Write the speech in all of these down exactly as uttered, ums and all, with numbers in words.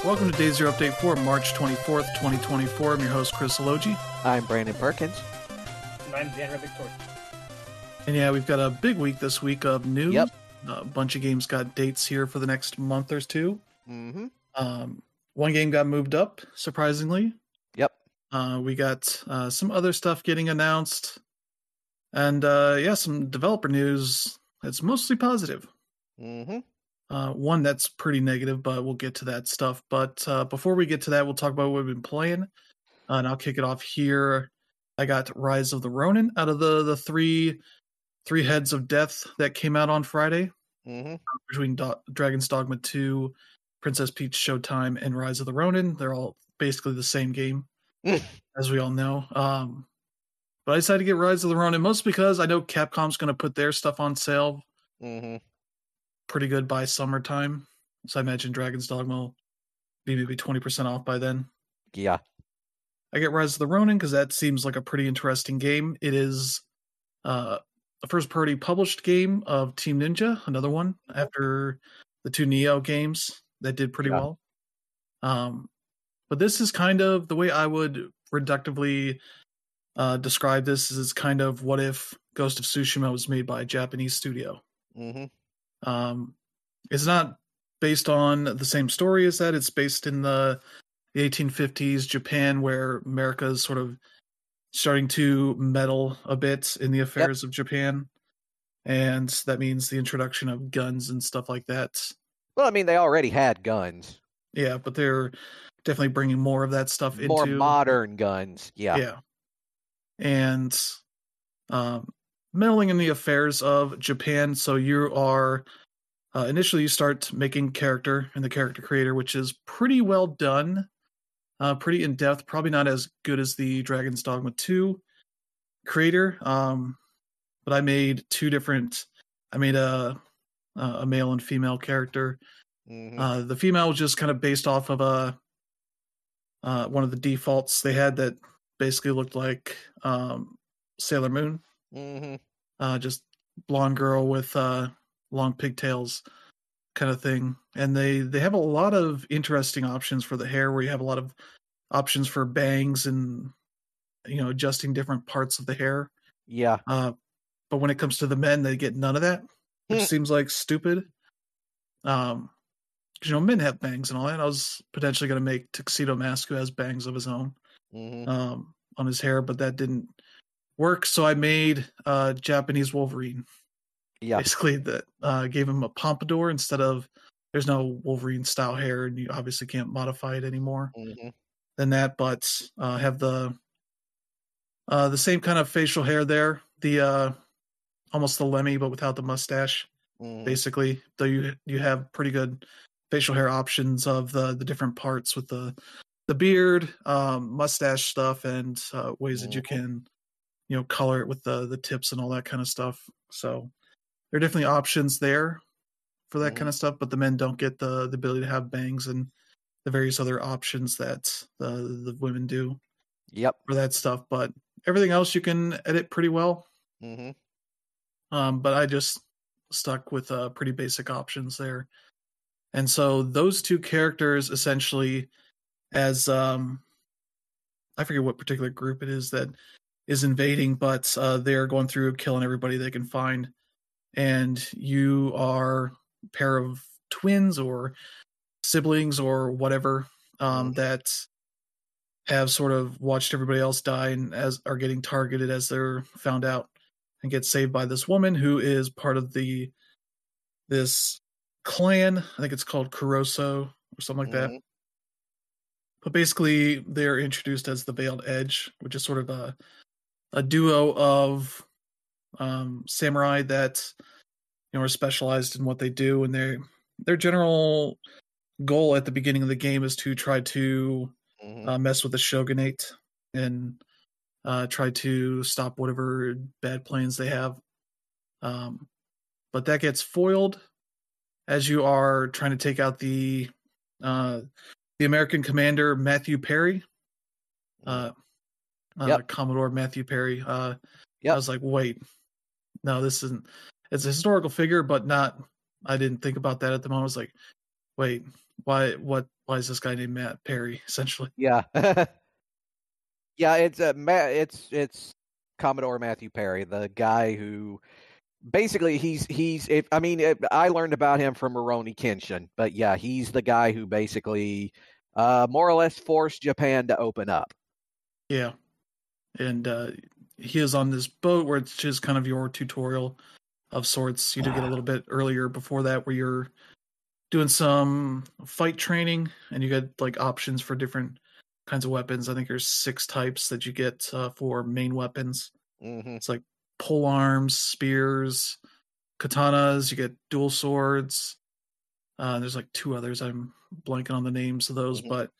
Welcome to Day Zero Update for March twenty-fourth, twenty twenty-four. I'm your host, Chris Elogi. I'm Brandon Perkins. And I'm Xander Victor. And yeah, we've got a big week this week of news. Yep. A bunch of games got dates here for the next month or two. Mm-hmm. Um, one game got moved up, surprisingly. Yep. Uh, we got uh, some other stuff getting announced. And uh, yeah, some developer news that's mostly positive. Mm-hmm. Uh, one that's pretty negative, but we'll get to that stuff. But uh, before we get to that, we'll talk about what we've been playing. Uh, and I'll kick it off here. I got Rise of the Ronin out of the, the three three Heads of Death that came out on Friday. Mm-hmm. Between Do- Dragon's Dogma two, Princess Peach Showtime, and Rise of the Ronin. They're all basically the same game, as we all know. Um, but I decided to get Rise of the Ronin, mostly because I know Capcom's going to put their stuff on sale Mm-hmm. pretty good by summertime. So I imagine Dragon's Dogma will be maybe twenty percent off by then. Yeah. I get Rise of the Ronin because that seems like a pretty interesting game. It is uh, a first-party published game of Team Ninja, another one after the two Neo games that did pretty Yeah. well. Um, but this is kind of the way I would reductively uh, describe this is it's kind of what if Ghost of Tsushima was made by a Japanese studio. Mm-hmm. Um, it's not based on the same story as that. It's based in the, the eighteen fifties Japan, where America is sort of starting to meddle a bit in the affairs yep. of Japan. And that means the introduction of guns and stuff like that. Well, I mean, they already had guns. Yeah, but they're definitely bringing more of that stuff more into... More modern guns, yeah. Yeah. And um, meddling in the affairs of Japan, so you are... Uh, initially, you start making character in the character creator, which is pretty well done, uh, pretty in-depth, probably not as good as the Dragon's Dogma two creator, um, but I made two different... I made a, a male and female character. Mm-hmm. Uh, the female was just kind of based off of a uh, one of the defaults they had that basically looked like um, Sailor Moon. Mm-hmm. Uh, just blonde girl with... Uh, long pigtails kind of thing. And they, they have a lot of interesting options for the hair, where you have a lot of options for bangs and, you know, adjusting different parts of the hair. Yeah. Uh, but when it comes to the men, they get none of that, which seems like stupid. Um, because, you know, men have bangs and all that. I was potentially going to make Tuxedo Mask, who has bangs of his own, mm-hmm. um, on his hair, but that didn't work. So I made uh Japanese Wolverine. Yeah. Basically, that uh, gave him a pompadour instead of, there's no Wolverine style hair, and you obviously can't modify it anymore mm-hmm. than that, but uh, have the uh, the same kind of facial hair there, the uh, almost the Lemmy, but without the mustache, mm-hmm. basically. Though you you have pretty good facial hair options of the, the different parts with the, the beard, um, mustache stuff, and uh, ways mm-hmm. that you can, you know, color it with the, the tips and all that kind of stuff. So there are definitely options there for that mm-hmm. kind of stuff, but the men don't get the, the ability to have bangs and the various other options that the, the women do. Yep. For that stuff. But everything else you can edit pretty well. Mm-hmm. Um, but I just stuck with uh, pretty basic options there. And so those two characters essentially, as um, I forget what particular group it is that is invading, but uh, they're going through killing everybody they can find. And you are a pair of twins or siblings or whatever um, mm-hmm. that have sort of watched everybody else die and as are getting targeted as they're found out, and get saved by this woman who is part of the this clan. I think it's called Kuroso or something like mm-hmm. that. But basically, they're introduced as the Veiled Edge, which is sort of a a duo of um, samurai that, you know, are specialized in what they do, and their their general goal at the beginning of the game is to try to mm-hmm. uh, mess with the shogunate and uh, try to stop whatever bad plans they have. Um, but that gets foiled as you are trying to take out the uh, the American commander Matthew Perry, uh, yep. uh, Commodore Matthew Perry. Uh, yep. I was like, wait. No, this isn't. It's a historical figure, but not. I didn't think about that at the moment. I was like, Wait, why? What? Why is this guy named Matt Perry? Essentially, Yeah. Yeah, it's uh, Ma- it's it's Commodore Matthew Perry, the guy who basically he's he's if I mean it, I learned about him from Rurouni Kenshin, but yeah, he's the guy who basically uh, more or less forced Japan to open up. yeah. And uh, he is on this boat where it's just kind of your tutorial of sorts. You do get a little bit earlier before that where you're doing some fight training and you get like options for different kinds of weapons. I think there's six types that you get uh, for main weapons. Mm-hmm. It's like pole arms, spears, katanas. You get dual swords. Uh, there's like two others. I'm blanking on the names of those, Mhm. but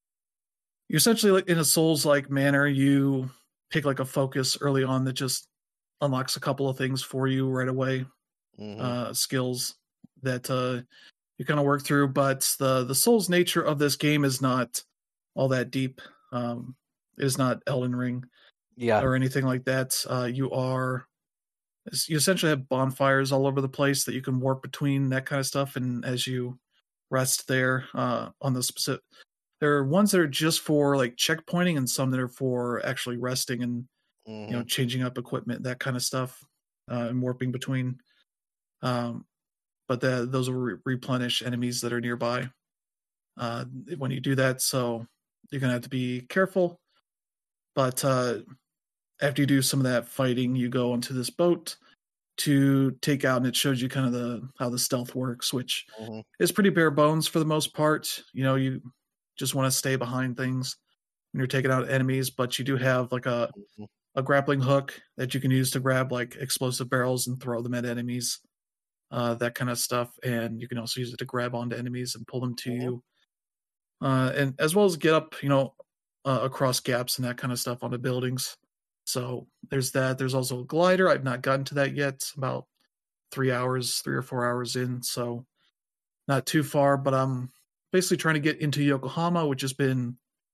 you essentially, like in a Souls-like manner, you pick like a focus early on that just unlocks a couple of things for you right away. Mhm. Uh, skills that uh, you kind of work through, but the the Souls nature of this game is not all that deep. Um, it is not Elden Ring Yeah. or anything like that. Uh, you are you essentially have bonfires all over the place that you can warp between, that kind of stuff. And as you rest there uh, on the specific, there are ones that are just for like checkpointing, and some that are for actually resting and you know Mhm. changing up equipment, that kind of stuff, uh, and warping between. Um, but the, those will re- replenish enemies that are nearby uh, when you do that. So you're gonna have to be careful. But uh, after you do some of that fighting, you go onto this boat to take out, and it shows you kind of the how the stealth works, which Mhm. is pretty bare bones for the most part. You know, you just want to stay behind things when you're taking out enemies, but you do have like a Mhm. a grappling hook that you can use to grab like explosive barrels and throw them at enemies, uh, that kind of stuff. And you can also use it to grab onto enemies and pull them to Mhm. you, uh, and as well as get up, you know, uh, across gaps and that kind of stuff onto buildings. So there's that. There's also a glider. I've not gotten to that yet. About three hours, three or four hours in, so not too far. But I'm basically trying to get into Yokohama, which has been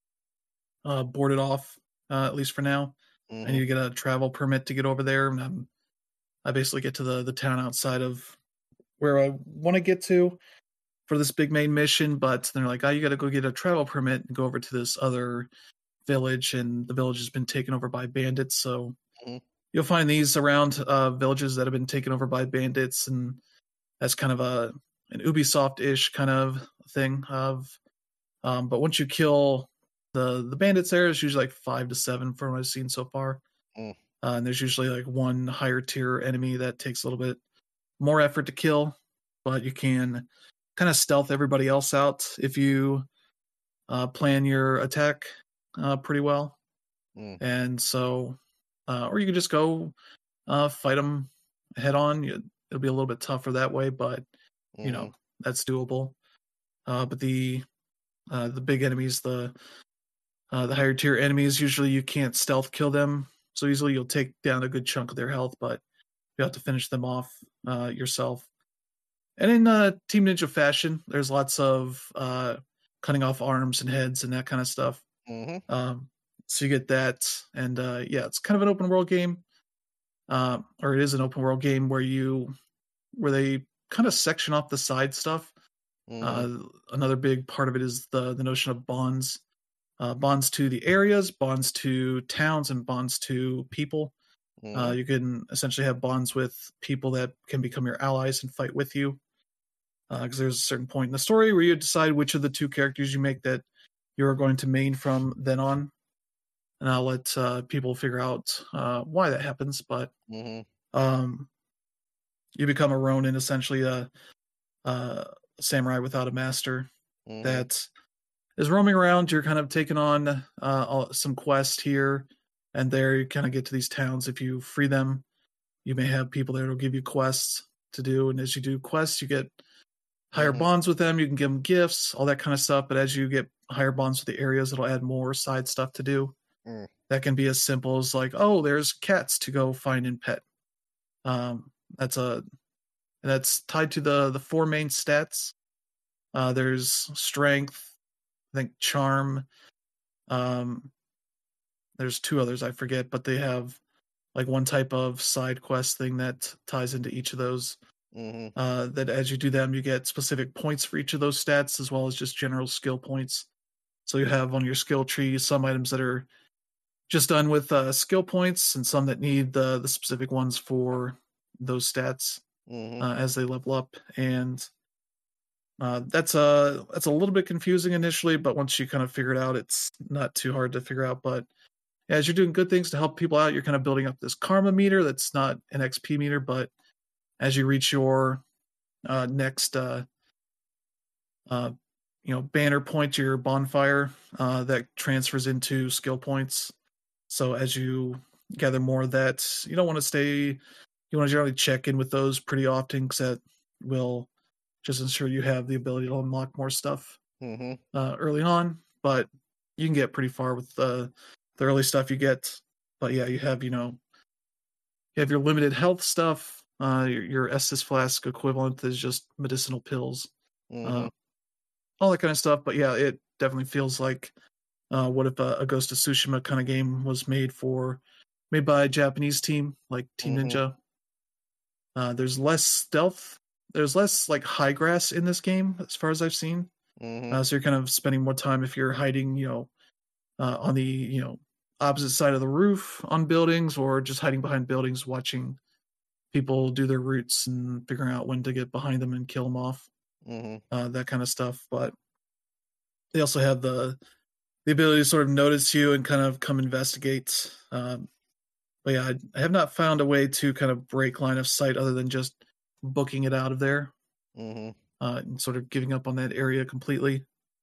uh, boarded off, uh, at least for now. I need Mhm. to get a travel permit to get over there, and I'm, I basically get to the the town outside of where I want to get to for this big main mission. But they're like, "Oh, you got to go get a travel permit and go over to this other village," and the village has been taken over by bandits. So Mhm. you'll find these around uh, villages that have been taken over by bandits, and that's kind of a an Ubisoft-ish kind of thing. Of um, but once you kill the the bandits, there is usually like five to seven from what I've seen so far. Mm. Uh, and there's usually like one higher tier enemy that takes a little bit more effort to kill, but you can kind of stealth everybody else out if you uh, plan your attack uh, pretty well. Mm. And so, uh, or you can just go uh, fight them head on. You, it'll be a little bit tougher that way, but you know Mhm. that's doable. Uh, but the uh, the big enemies, the uh, the higher tier enemies, usually you can't stealth kill them so easily. You'll take down a good chunk of their health, but you have to finish them off uh, yourself. And in uh, Team Ninja fashion, there's lots of uh, cutting off arms and heads and that kind of stuff. Mhm. Um, so you get that, and uh, yeah, it's kind of an open world game, uh, or it is an open world game where you where they kind of section off the side stuff. Mhm. Uh, another big part of it is the the notion of bonds, uh, bonds to the areas, bonds to towns, and bonds to people. Uh, Mhm. you can essentially have bonds with people that can become your allies and fight with you. Because uh, there's a certain point in the story where you decide which of the two characters you make that you're going to main from then on, and I'll let uh, people figure out uh, why that happens. But Mhm. um, you become a Ronin, essentially a, a samurai without a master Mhm. that is roaming around. You're kind of taking on uh, some quest here and there. You kind of get to these towns. If you free them, you may have people there who'll give you quests to do, and as you do quests, you get higher Mhm. bonds with them. You can give them gifts, all that kind of stuff. But as you get higher bonds with the areas, it'll add more side stuff to do. Mm. That can be as simple as like, oh, there's cats to go find and pet. Um, that's a that's tied to the the four main stats. Uh, there's strength, I think charm. Um, there's two others I forget, but they have like one type of side quest thing that ties into each of those. Mm-hmm. Uh, that as you do them, you get specific points for each of those stats, as well as just general skill points. So you have on your skill tree some items that are just done with uh, skill points, and some that need the the specific ones for those stats Mm-hmm. uh, as they level up. And uh, that's a that's a little bit confusing initially, but once you kind of figure it out, it's not too hard to figure out. But as you're doing good things to help people out, you're kind of building up this karma meter that's not an X P meter, but as you reach your uh, next uh, uh, you know banner point to your bonfire, uh, that transfers into skill points. So as you gather more of that, you don't want to stay. You want to generally check in with those pretty often, because that will just ensure you have the ability to unlock more stuff Mm-hmm. uh, early on. But you can get pretty far with the the early stuff you get. But yeah, you have you know you have your limited health stuff. Uh, your, your Estus flask equivalent is just medicinal pills, Mm-hmm. uh, all that kind of stuff. But yeah, it definitely feels like uh, what if a, a Ghost of Tsushima kind of game was made for made by a Japanese team like Team Mhm. Ninja. Uh, there's less stealth. There's less like high grass in this game, as far as I've seen. Mm-hmm. Uh, so you're kind of spending more time if you're hiding, you know, uh, on the you know opposite side of the roof on buildings, or just hiding behind buildings, watching people do their routes and figuring out when to get behind them and kill them off. Mm-hmm. Uh, that kind of stuff. But they also have the the ability to sort of notice you and kind of come investigate. Um, but yeah, I, I have not found a way to kind of break line of sight other than just booking it out of there Mm-hmm. uh, and sort of giving up on that area completely.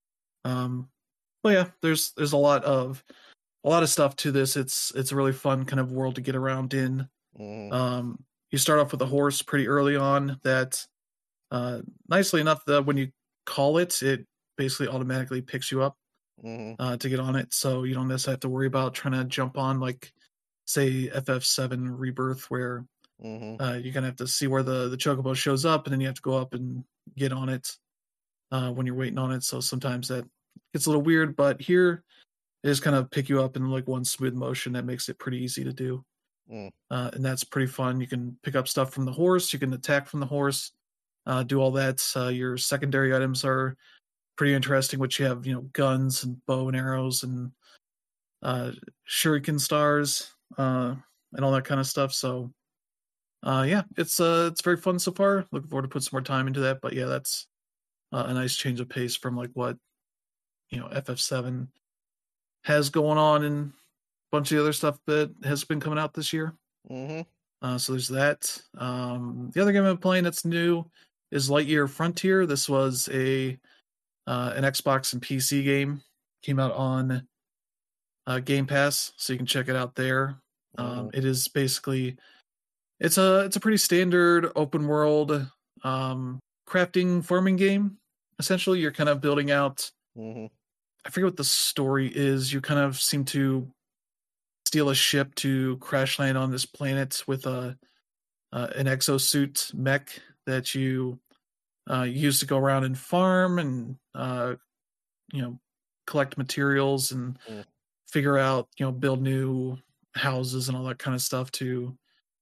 Um, but yeah, there's there's a lot of a lot of stuff to this. It's it's a really fun kind of world to get around in. Mm-hmm. Um, you start off with a horse pretty early on that, uh, nicely enough, that when you call it, it basically automatically picks you up Mm-hmm. uh, to get on it. So you don't necessarily have to worry about trying to jump on, like, say, F F seven Rebirth, where Mm-hmm. uh, you're going to have to see where the, the chocobo shows up, and then you have to go up and get on it uh, when you're waiting on it. So sometimes that gets a little weird, but here it just kind of pick you up in like one smooth motion that makes it pretty easy to do. Mm. Uh, and that's pretty fun. You can pick up stuff from the horse, you can attack from the horse, uh, do all that. Uh, your secondary items are pretty interesting, which you have, you know, guns and bow and arrows and uh, shuriken stars uh, and all that kind of stuff. So, uh, yeah, it's uh, it's very fun so far. Looking forward to put some more time into that. But yeah, that's uh, a nice change of pace from like what you know F F seven has going on and a bunch of the other stuff that has been coming out this year. Mm-hmm. Uh, so there's that. Um, the other game I'm playing that's new is Lightyear Frontier. This was a uh, an Xbox and P C game. Came out on uh, Game Pass, so you can check it out there. Um, Mhm. it is basically it's a it's a pretty standard open world um, crafting farming game. Essentially, you're kind of building out. Mm-hmm. I forget what the story is. You kind of seem to steal a ship to crash land on this planet with a uh, an exosuit mech that you uh, use to go around and farm and uh, you know collect materials and Mm. figure out you know build new houses and all that kind of stuff to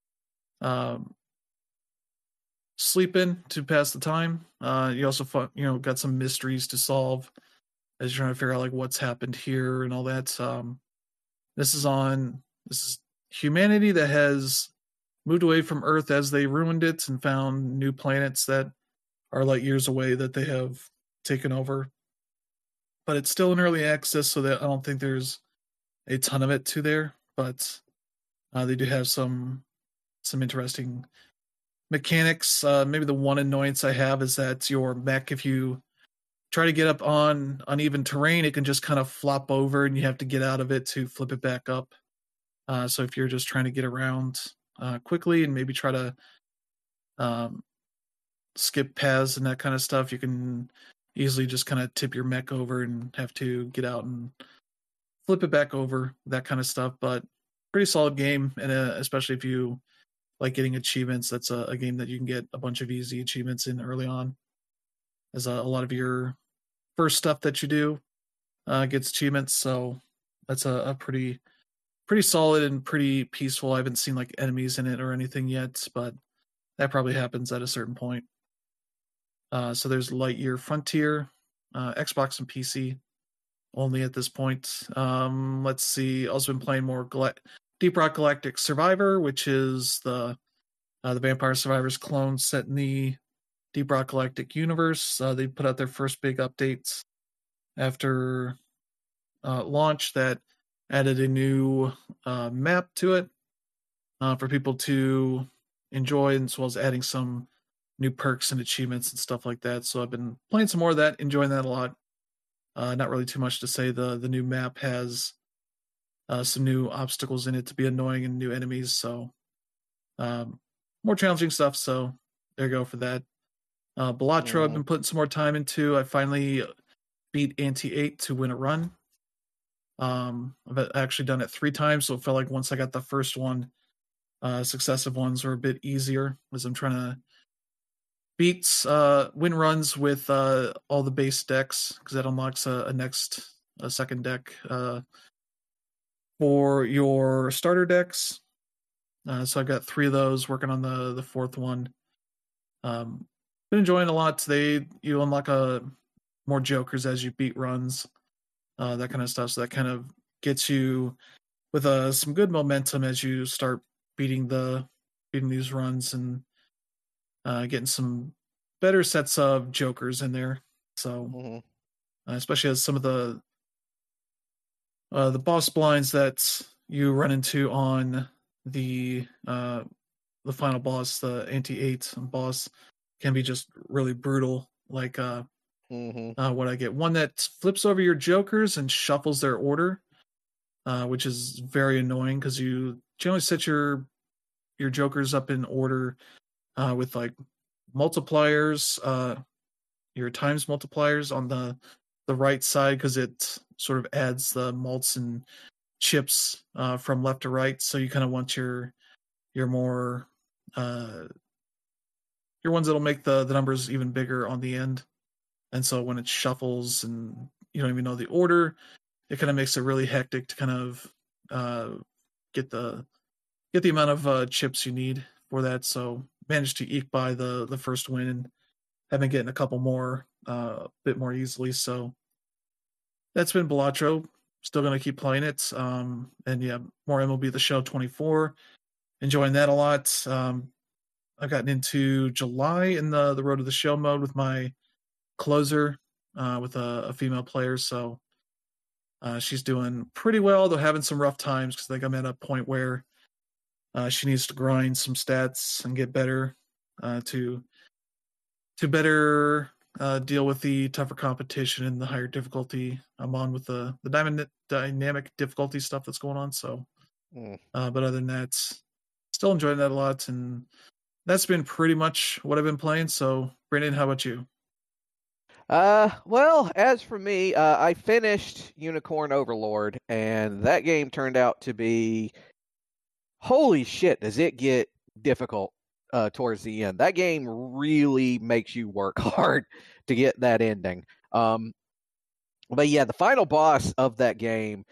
um, sleep in to pass the time. Uh, you also fu- you know got some mysteries to solve as you're trying to figure out like what's happened here and all that. Um, this is on this is humanity that has moved away from Earth as they ruined it and found new planets that are light years away that they have taken over. But it's still in early access, so that I don't think there's a ton of it to there. But uh, they do have some some interesting mechanics. Uh, maybe the one annoyance I have is that your mech, if you try to get up on uneven terrain, it can just kind of flop over, and you have to get out of it to flip it back up. Uh, so if you're just trying to get around uh, quickly and maybe try to um, skip paths and that kind of stuff, you can easily just kind of tip your mech over and have to get out and flip it back over, that kind of stuff. But pretty solid game, and uh, especially if you like getting achievements, that's a, a game that you can get a bunch of easy achievements in early on, as a, a lot of your first stuff that you do uh, gets achievements. So that's a, a pretty pretty solid and pretty peaceful. I haven't seen like enemies in it or anything yet, but that probably happens at a certain point. Uh, so there's Lightyear Frontier, uh, Xbox and P C only at this point. Um, let's see. Also been playing more Gal- Deep Rock Galactic Survivor, which is the uh, the Vampire Survivors clone set in the Deep Rock Galactic universe. Uh, they put out their first big updates after uh, launch that added a new uh, map to it uh, for people to enjoy, as well as adding some new perks and achievements and stuff like that. So I've been playing some more of that, enjoying that a lot. Uh, not really too much to say. The the new map has uh, some new obstacles in it to be annoying and new enemies. So um, more challenging stuff. So there you go for that. Uh, Balatro, mm. I've been putting some more time into. I finally beat Ante eight to win a run. Um, I've actually done it three times, so it felt like once I got the first one, uh, successive ones were a bit easier as I'm trying to beat uh, win runs with uh, all the base decks, because that unlocks a, a next a second deck uh, for your starter decks. Uh, so I've got three of those, working on the the fourth one. Um, been enjoying a lot. They you unlock a more jokers as you beat runs, uh, that kind of stuff. So that kind of gets you with uh, some good momentum as you start beating the beating these runs and uh, getting some better sets of jokers in there. So mm-hmm. uh, especially as some of the uh, the boss blinds that you run into on the uh, the final boss, the Ante eight boss, can be just really brutal. Like uh, mm-hmm. uh, what I get, one that flips over your jokers and shuffles their order, uh, which is very annoying because you generally set your your jokers up in order uh, with like multipliers, uh, your times multipliers on the the right side, because it sort of adds the malts and chips uh, from left to right. So you kind of want your your more uh, your ones that'll make the the numbers even bigger on the end. And so when it shuffles and you don't even know the order, it kind of makes it really hectic to kind of uh, get the get the amount of uh, chips you need for that. So managed to eke by the the first win and have been getting a couple more uh, a bit more easily. So that's been Balatro. Still going to keep playing it. Um, and yeah, more M L B The Show twenty-four. Enjoying that a lot. Um, I've gotten into July in the, the Road to the Show mode with my closer uh, with a, a female player. So uh, she's doing pretty well, though having some rough times because I think I'm at a point where uh, she needs to grind some stats and get better uh, to to better uh, deal with the tougher competition and the higher difficulty I'm on with the the dynamic dynamic difficulty stuff that's going on. So, mm. uh, but other than that, still enjoying that a lot, and that's been pretty much what I've been playing. So, Brandon, how about you? Uh, well, as for me, uh, I finished Unicorn Overlord, and that game turned out to be, holy shit, does it get difficult uh, towards the end. That game really makes you work hard to get that ending. Um, but yeah, the final boss of that game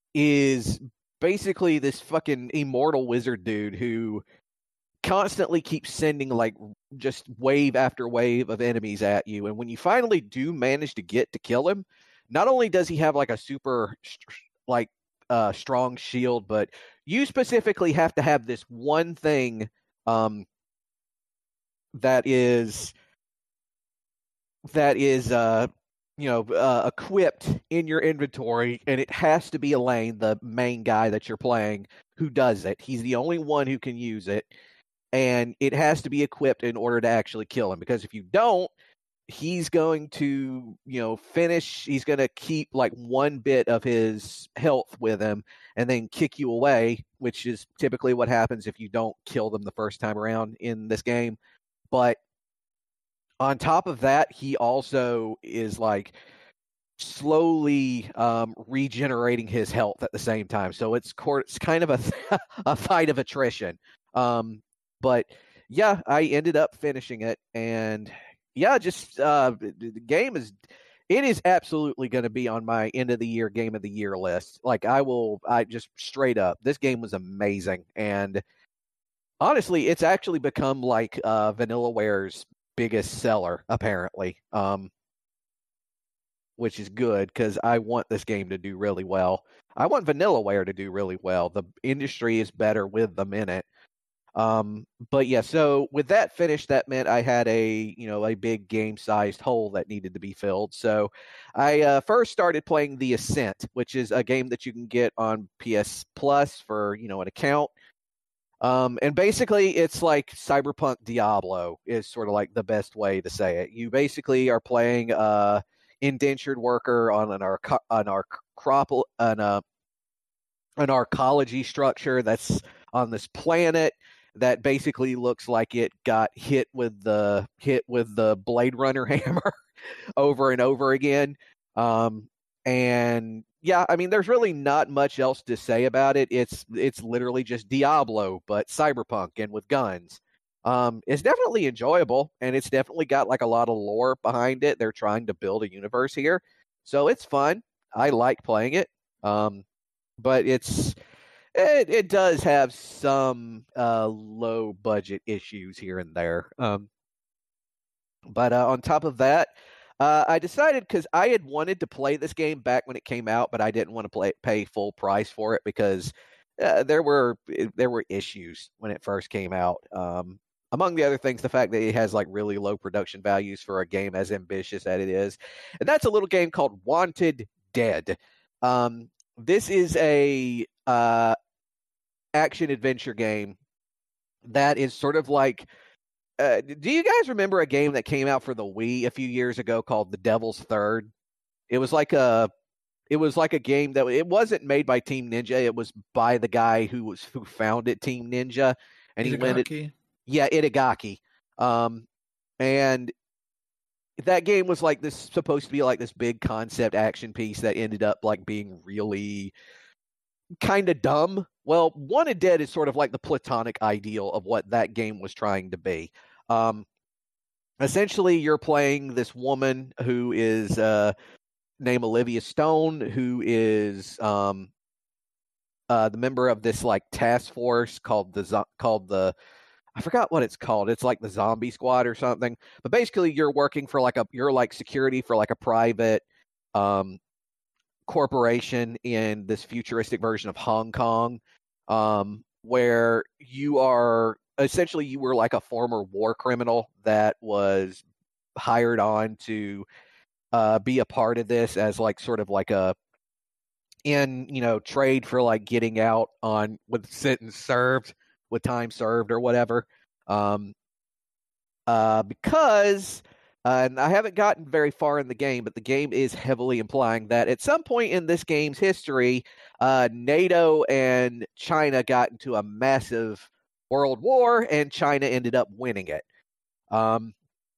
is basically this fucking immortal wizard dude who constantly keeps sending like just wave after wave of enemies at you. And when you finally do manage to get to kill him, not only does he have like a super like uh, strong shield, but you specifically have to have this one thing um, that is that is uh, you know uh, equipped in your inventory, and it has to be Elaine, the main guy that you're playing, who does it. He's the only one who can use it. And it has to be equipped in order to actually kill him. Because if you don't, he's going to, you know, finish. He's going to keep like one bit of his health with him and then kick you away, which is typically what happens if you don't kill them the first time around in this game. But on top of that, he also is like slowly um, regenerating his health at the same time. So it's, it's kind of a, a fight of attrition. Um, But yeah, I ended up finishing it, and yeah, just uh, the game is it is absolutely going to be on my end of the year game of the year list. Like I will, I just straight up, this game was amazing, and honestly, it's actually become like uh, VanillaWare's biggest seller, apparently, um, which is good because I want this game to do really well. I want VanillaWare to do really well. The industry is better with them in it. Um, but yeah, so with that finished, that meant I had a, you know, a big game-sized hole that needed to be filled. So I uh, first started playing The Ascent, which is a game that you can get on P S Plus for, you know, an account. Um, and basically, it's like Cyberpunk Diablo is sort of like the best way to say it. You basically are playing a indentured worker on an arc an arcropol an uh, an arcology structure that's on this planet that basically looks like it got hit with the hit with the Blade Runner hammer over and over again. Um, and yeah, I mean, there's really not much else to say about it. It's it's literally just Diablo, but cyberpunk and with guns. Um, it's definitely enjoyable, and it's definitely got like a lot of lore behind it. They're trying to build a universe here, so it's fun. I like playing it, um, but it's it, it does have some uh, low budget issues here and there. Um, but uh, on top of that, uh, I decided because I had wanted to play this game back when it came out, but I didn't want to play pay full price for it because uh, there were there were issues when it first came out. Um, among the other things, the fact that it has like really low production values for a game as ambitious as it is, and that's a little game called Wanted Dead. Um, this is a uh, action adventure game that is sort of like. Uh, do you guys remember a game that came out for the Wii a few years ago called The Devil's Third? It was like a, it was like a game that it wasn't made by Team Ninja. It was by the guy who was who founded Team Ninja, and he went it. Yeah, Itagaki. Um, and that game was like this supposed to be like this big concept action piece that ended up like being really kind of dumb. Well, Wanted Dead is sort of like the platonic ideal of what that game was trying to be. Um, essentially, you're playing this woman who is uh, named Olivia Stone, who is um, uh, the member of this like task force called the called the I forgot what it's called. It's like the Zombie Squad or something. But basically, you're working for like a you're like security for like a private um, corporation in this futuristic version of Hong Kong, um, where you are essentially you were like a former war criminal that was hired on to uh, be a part of this as like sort of like a in you know trade for like getting out on with sentence served with time served or whatever. Um, uh, because Uh, and I haven't gotten very far in the game, but the game is heavily implying that at some point in this game's history, uh, NATO and China got into a massive world war, and China ended up winning it. Um,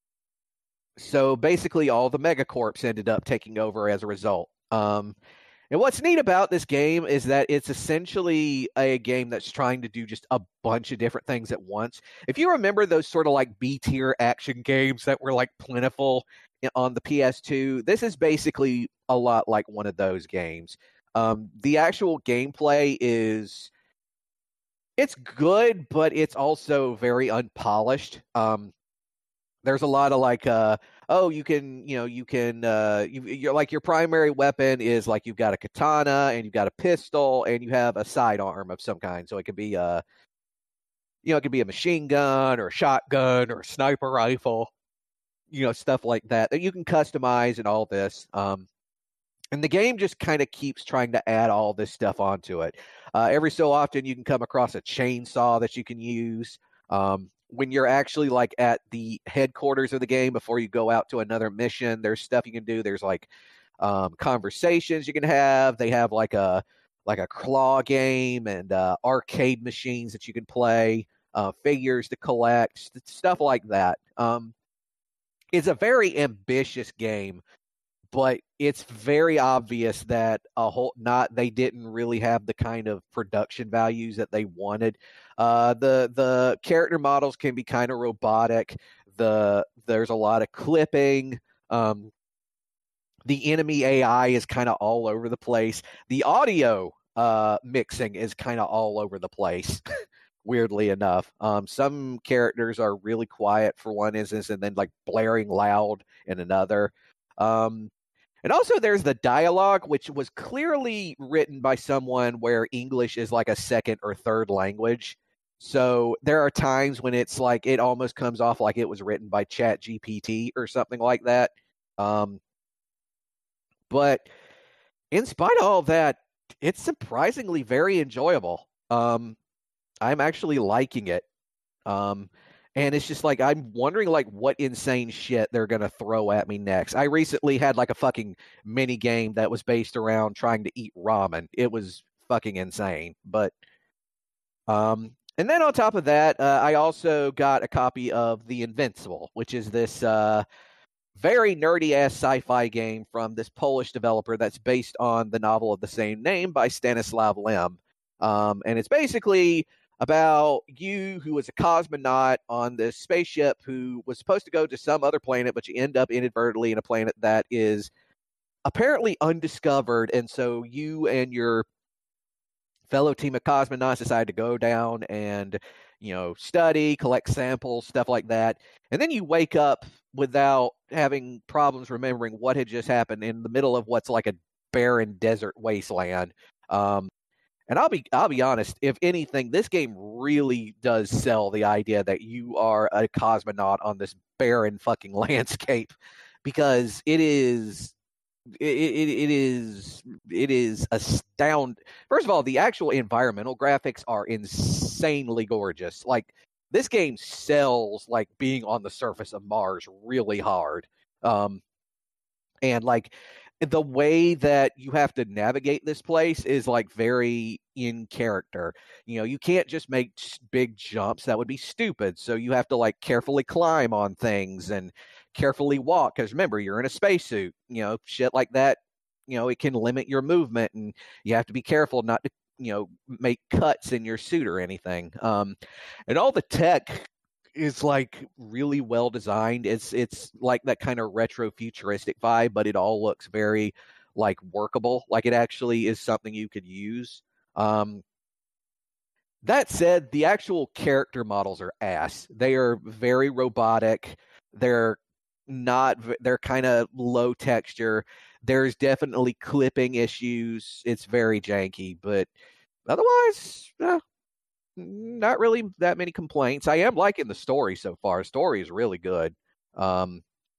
so basically, all the megacorps ended up taking over as a result. Um, and what's neat about this game is that it's essentially a game that's trying to do just a bunch of different things at once. If you remember those sort of like B-tier action games that were like plentiful on the P S two, this is basically a lot like one of those games. Um, the actual gameplay is, it's good, but it's also very unpolished. Um, there's a lot of like, uh, oh, you can, you know, you can, uh, you, you're like your primary weapon is like you've got a katana and you've got a pistol and you have a sidearm of some kind. So it could be a, you know, it could be a machine gun or a shotgun or a sniper rifle, you know, stuff like that that you can customize and all this. Um, and the game just kind of keeps trying to add all this stuff onto it. Uh, every so often you can come across a chainsaw that you can use. Um, when you're actually like at the headquarters of the game before you go out to another mission, there's stuff you can do. There's like um, conversations you can have. They have like a like a claw game and uh, arcade machines that you can play, uh, figures to collect, stuff like that. Um, it's a very ambitious game, but it's very obvious that a whole not they didn't really have the kind of production values that they wanted. Uh, the the character models can be kind of robotic. The there's a lot of clipping. Um, the enemy A I is kind of all over the place. The audio uh, mixing is kind of all over the place, weirdly enough. Um, some characters are really quiet for one instance and then like blaring loud in another. Um, and also there's the dialogue, which was clearly written by someone where English is like a second or third language. So there are times when it's like it almost comes off like it was written by Chat G P T or something like that. Um, but in spite of all that, it's surprisingly very enjoyable. Um, I'm actually liking it. Um, and it's just like I'm wondering like what insane shit they're gonna throw at me next. I recently had like a fucking mini game that was based around trying to eat ramen. It was fucking insane. But um, and then on top of that, uh, I also got a copy of The Invincible, which is this uh, very nerdy ass sci-fi game from this Polish developer that's based on the novel of the same name by Stanislav Lem. Um, and it's basically about you who was a cosmonaut on this spaceship who was supposed to go to some other planet, but you end up inadvertently in a planet that is apparently undiscovered. And so you and your fellow team of cosmonauts decide to go down and, you know, study, collect samples, stuff like that. And then you wake up without having problems remembering what had just happened in the middle of what's like a barren desert wasteland. Um, And I'll be I'll be honest, if anything, this game really does sell the idea that you are a cosmonaut on this barren fucking landscape, because it is it, it, it is it is astounding. First of all, the actual environmental graphics are insanely gorgeous. Like this game sells like being on the surface of Mars really hard. Um, and like the way that you have to navigate this place is like very in character. You know, you can't just make big jumps. That would be stupid. So you have to like carefully climb on things and carefully walk. Because remember, you're in a spacesuit. You know, shit like that. You know, it can limit your movement, and you have to be careful not to, you know, make cuts in your suit or anything. Um, and all the tech is like really well designed. It's it's like that kind of retro futuristic vibe, but it all looks very like workable. Like it actually is something you could use. Um, that said, the actual character models are ass. They are very robotic. They're not. They're kind of low texture. There's definitely clipping issues. It's very janky, but otherwise, eh, not really that many complaints. I am liking the story so far. The story is really good. Um,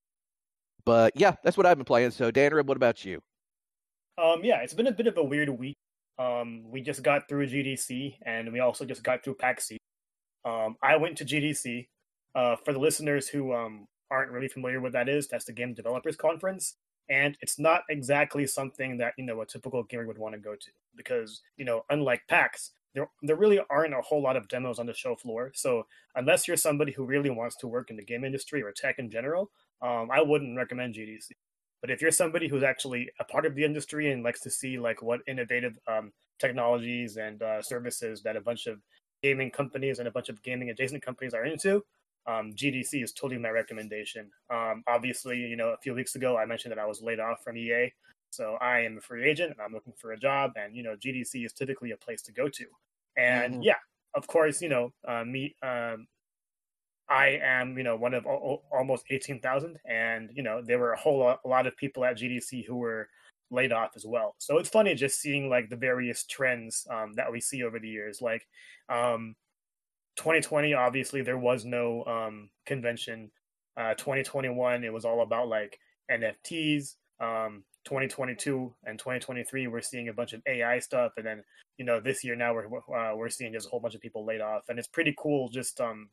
but yeah, that's what I've been playing. So, Danrib, what about you? Um, yeah, it's been a bit of a weird week. Um, we just got through G D C, and we also just got through PAX East. Um, I went to G D C. Uh, for the listeners who um, aren't really familiar with what that is, that's the Game Developers Conference. And it's not exactly something that, you know, a typical gamer would want to go to. Because, you know, unlike PAX, There, there really aren't a whole lot of demos on the show floor. So unless you're somebody who really wants to work in the game industry or tech in general, um, I wouldn't recommend G D C. But if you're somebody who's actually a part of the industry and likes to see like what innovative um, technologies and uh, services that a bunch of gaming companies and a bunch of gaming adjacent companies are into, um, G D C is totally my recommendation. Um, obviously, you know, a few weeks ago I mentioned that I was laid off from E A. So I am a free agent and I'm looking for a job, and, you know, G D C is typically a place to go to. And mm-hmm. yeah, of course, you know, uh, me, um, I am, you know, one of o- almost eighteen thousand. And, you know, there were a whole lot, a lot of people at G D C who were laid off as well. So it's funny just seeing like the various trends um, that we see over the years. Like um, twenty twenty, obviously, there was no um, convention. Uh, twenty twenty-one, it was all about like N F Ts. Um, twenty twenty-two and twenty twenty-three, we're seeing a bunch of A I stuff, and then, you know, this year now we're uh, we're seeing just a whole bunch of people laid off, and it's pretty cool just um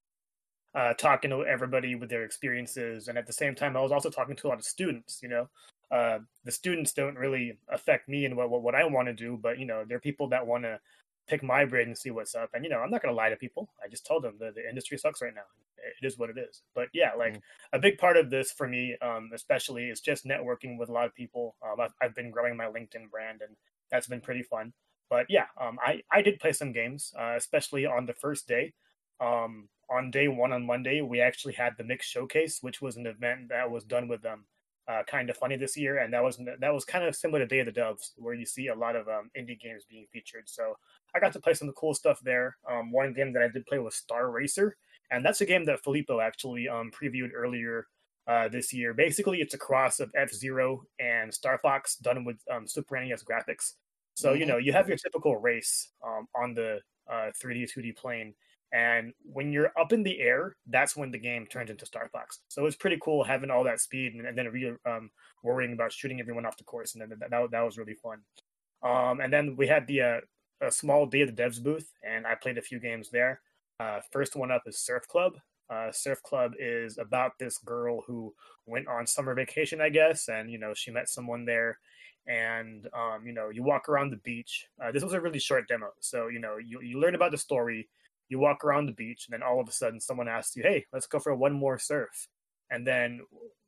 uh talking to everybody with their experiences. And at the same time, I was also talking to a lot of students. You know, uh, the students don't really affect me and what what, what I want to do, but, you know, they're people that want to pick my brain and see what's up. And, you know, I'm not going to lie to people. I just told them that the industry sucks right now. It is what it is. But yeah, like mm. a big part of this for me, um, especially, is just networking with a lot of people. Um, I've, I've been growing my LinkedIn brand, and that's been pretty fun. But yeah, um, I, I did play some games, uh, especially on the first day. Um, on day one on Monday, we actually had the Mix Showcase, which was an event that was done with um, uh, kind of funny this year, and that was that was kind of similar to Day of the Doves, where you see a lot of um, indie games being featured. So I got to play some cool stuff there. Um, one game that I did play was Star Racer, and that's a game that Filippo actually um, previewed earlier uh, this year. Basically, it's a cross of F-Zero and Star Fox done with um, Super N E S graphics. So, mm-hmm. you know, you have your typical race um, on the uh, three D, two D plane. And when you're up in the air, that's when the game turns into Star Fox. So it's pretty cool having all that speed and, and then re- um, worrying about shooting everyone off the course. And then that, that, that was really fun. Um, and then we had the uh, a small Day of the Devs booth, and I played a few games there. Uh, first one up is Surf Club. Uh, Surf Club is about this girl who went on summer vacation, I guess, and, you know, she met someone there. And, um, you know, you walk around the beach. Uh, this was a really short demo. So, you know, you, you learn about the story. You walk around the beach, and then all of a sudden someone asks you, hey, let's go for one more surf. And then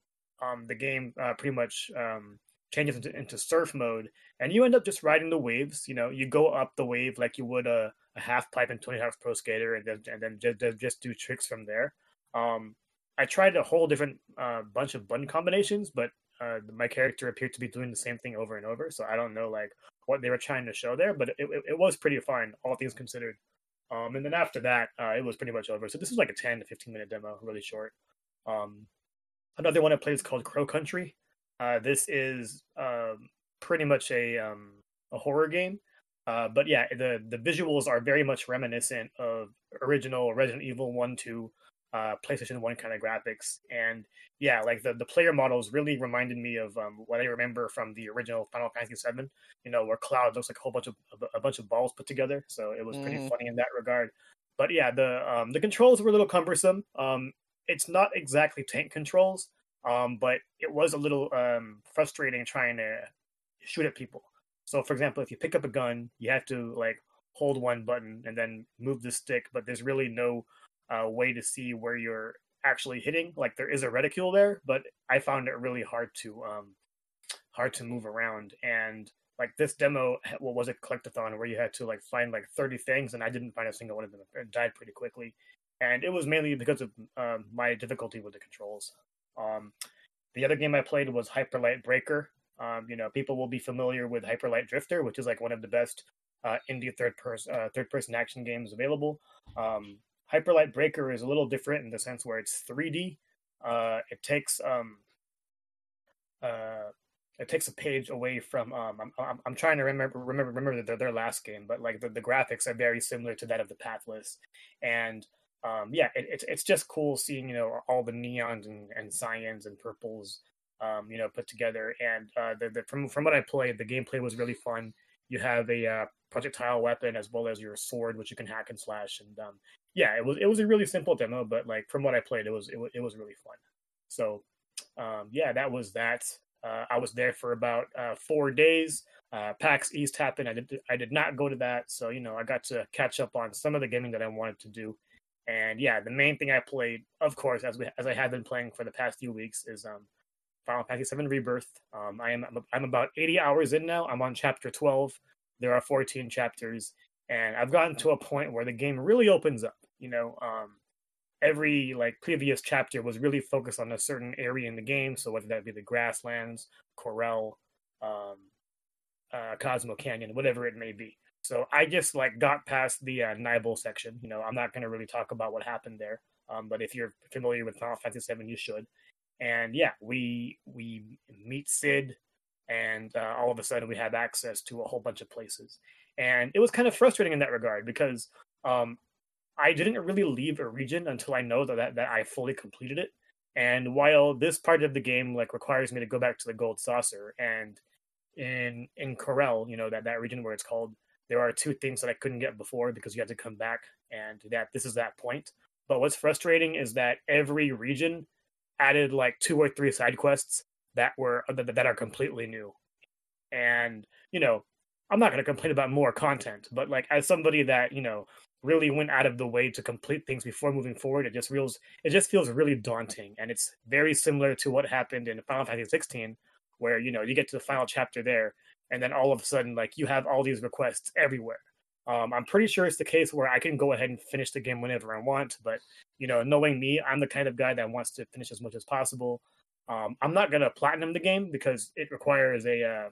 um, the game uh, pretty much um, changes into, into surf mode, and you end up just riding the waves. You know, you go up the wave like you would a, a half pipe in Tony Hawk's Pro Skater, and then, and then just, just do tricks from there. Um, I tried a whole different uh, bunch of button combinations, but uh, my character appeared to be doing the same thing over and over, so I don't know like what they were trying to show there, but it, it, it was pretty fun, all things considered. Um, and then after that, uh, it was pretty much over. So this is like a ten to fifteen minute demo, really short. Um, another one I played is called Crow Country. Uh, this is um, pretty much a um, a horror game. Uh, but yeah, the, the visuals are very much reminiscent of original Resident Evil one, two, uh, PlayStation one kind of graphics. And yeah, like the, the player models really reminded me of um, what I remember from the original Final Fantasy seven, you know, where Cloud looks like a whole bunch of a bunch of balls put together. So it was pretty mm. funny in that regard. But yeah, the um, the controls were a little cumbersome. Um, it's not exactly tank controls, um, but it was a little um, frustrating trying to shoot at people. So for example, if you pick up a gun, you have to like hold one button and then move the stick, but there's really no uh, way to see where you're actually hitting. Like there is a reticule there, but I found it really hard to um hard to move around. And like this demo, what was it, collectathon, where you had to like find like thirty things, and I didn't find a single one of them. It died pretty quickly, and it was mainly because of um, my difficulty with the controls. Um, the other game I played was Hyperlight Breaker. Um, you know, people will be familiar with Hyperlight Drifter, which is like one of the best uh, indie third person uh, third person action games available. Um, Hyperlight Breaker is a little different in the sense where it's three D. Uh, it takes um, uh, it takes a page away from. Um, I'm, I'm I'm trying to remember remember remember their, their last game, but like the, the graphics are very similar to that of the Pathless, and um, yeah, it, it's it's just cool seeing, you know, all the neons and, and cyans and purples, um, you know, put together. And uh, the, the, from from what I played, the gameplay was really fun. You have a uh, projectile weapon as well as your sword, which you can hack and slash. And um, yeah, it was it was a really simple demo, but like from what I played, it was it was, it was really fun. So um, yeah, that was that. Uh, I was there for about uh, four days. Uh, PAX East happened. I did I did not go to that, so you know I got to catch up on some of the gaming that I wanted to do. And yeah, the main thing I played, of course, as we as I have been playing for the past few weeks, is um, Final Fantasy seven Rebirth. Um, I am I'm about eighty hours in now. I'm on chapter twelve. There are fourteen chapters, and I've gotten to a point where the game really opens up. You know, um, every like previous chapter was really focused on a certain area in the game. So whether that be the grasslands, Corel, um, uh, Cosmo Canyon, whatever it may be. So I just like got past the uh, Nibel section. You know, I'm not going to really talk about what happened there. Um, but if you're familiar with Final Fantasy seven, you should. And yeah, we we meet Sid, and uh, all of a sudden we have access to a whole bunch of places. And it was kind of frustrating in that regard because um, I didn't really leave a region until I know that, that that I fully completed it. And while this part of the game like requires me to go back to the Gold Saucer, and in in Corel, you know, that, that region where it's called, there are two things that I couldn't get before because you had to come back, and that this is that point. But what's frustrating is that every region added like two or three side quests that were that, that are completely new. And you know, I'm not going to complain about more content, but like as somebody that, you know, really went out of the way to complete things before moving forward, it just feels it just feels really daunting. And it's very similar to what happened in Final Fantasy sixteen, where, you know, you get to the final chapter there, and then all of a sudden, like, you have all these requests everywhere. Um, I'm pretty sure it's the case where I can go ahead and finish the game whenever I want, but, you know, knowing me, I'm the kind of guy that wants to finish as much as possible. Um, I'm not gonna platinum the game because it requires a uh,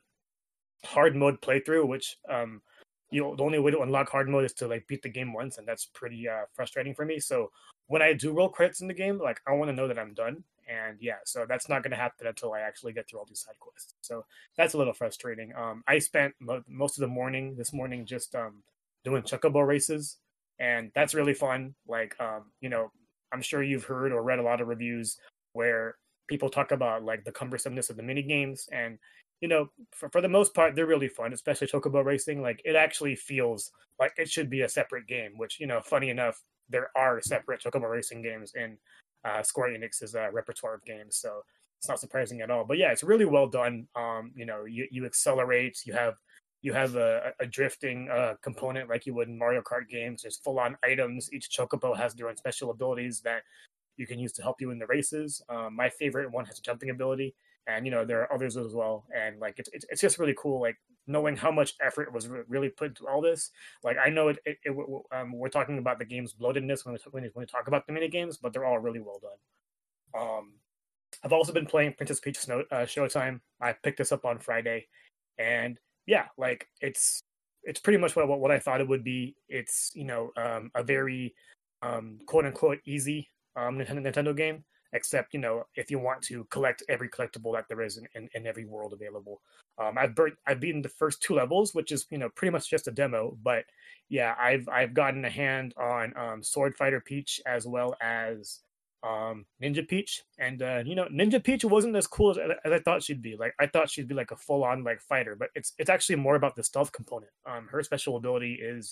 hard mode playthrough, which um, you know, the only way to unlock hard mode is to like beat the game once, and that's pretty uh, frustrating for me. So when I do roll credits in the game, like I want to know that I'm done, and yeah, so that's not going to happen until I actually get through all these side quests. So that's a little frustrating. Um, I spent mo- most of the morning this morning just um doing chocobo races, and that's really fun. Like um, you know, I'm sure you've heard or read a lot of reviews where people talk about like the cumbersomeness of the mini games, and you know, for, for the most part, they're really fun, especially chocobo racing. Like it actually feels like it should be a separate game, which, you know, funny enough, there are separate chocobo racing games in uh, Square Enix's uh, repertoire of games. So it's not surprising at all. But yeah, it's really well done. Um, you know, you, you accelerate, you have you have a, a drifting uh, component like you would in Mario Kart games. There's full on items. Each chocobo has their own special abilities that you can use to help you in the races. Um, my favorite one has a jumping ability, and you know there are others as well. And like it's it's, it's just really cool, like knowing how much effort was re- really put into all this. Like I know it, it, it um, we're talking about the game's bloatedness when we, when we when we talk about the mini games, but they're all really well done. Um, I've also been playing Princess Peach Snow uh, Showtime. I picked this up on Friday, and yeah, like it's it's pretty much what what I thought it would be. It's you know um, a very um, quote unquote easy um, Nintendo, Nintendo game, except you know if you want to collect every collectible that there is in, in, in every world available. Um, I've bur- I've beaten the first two levels, which is you know pretty much just a demo, but yeah, I've I've gotten a hand on um, Sword Fighter Peach as well as um, Ninja Peach, and uh, you know Ninja Peach wasn't as cool as, as I thought she'd be. Like I thought she'd be like a full on like fighter, but it's it's actually more about the stealth component. Um, her special ability is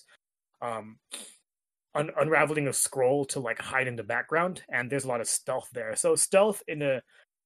um un- unraveling a scroll to like hide in the background, and there's a lot of stealth there. So stealth in a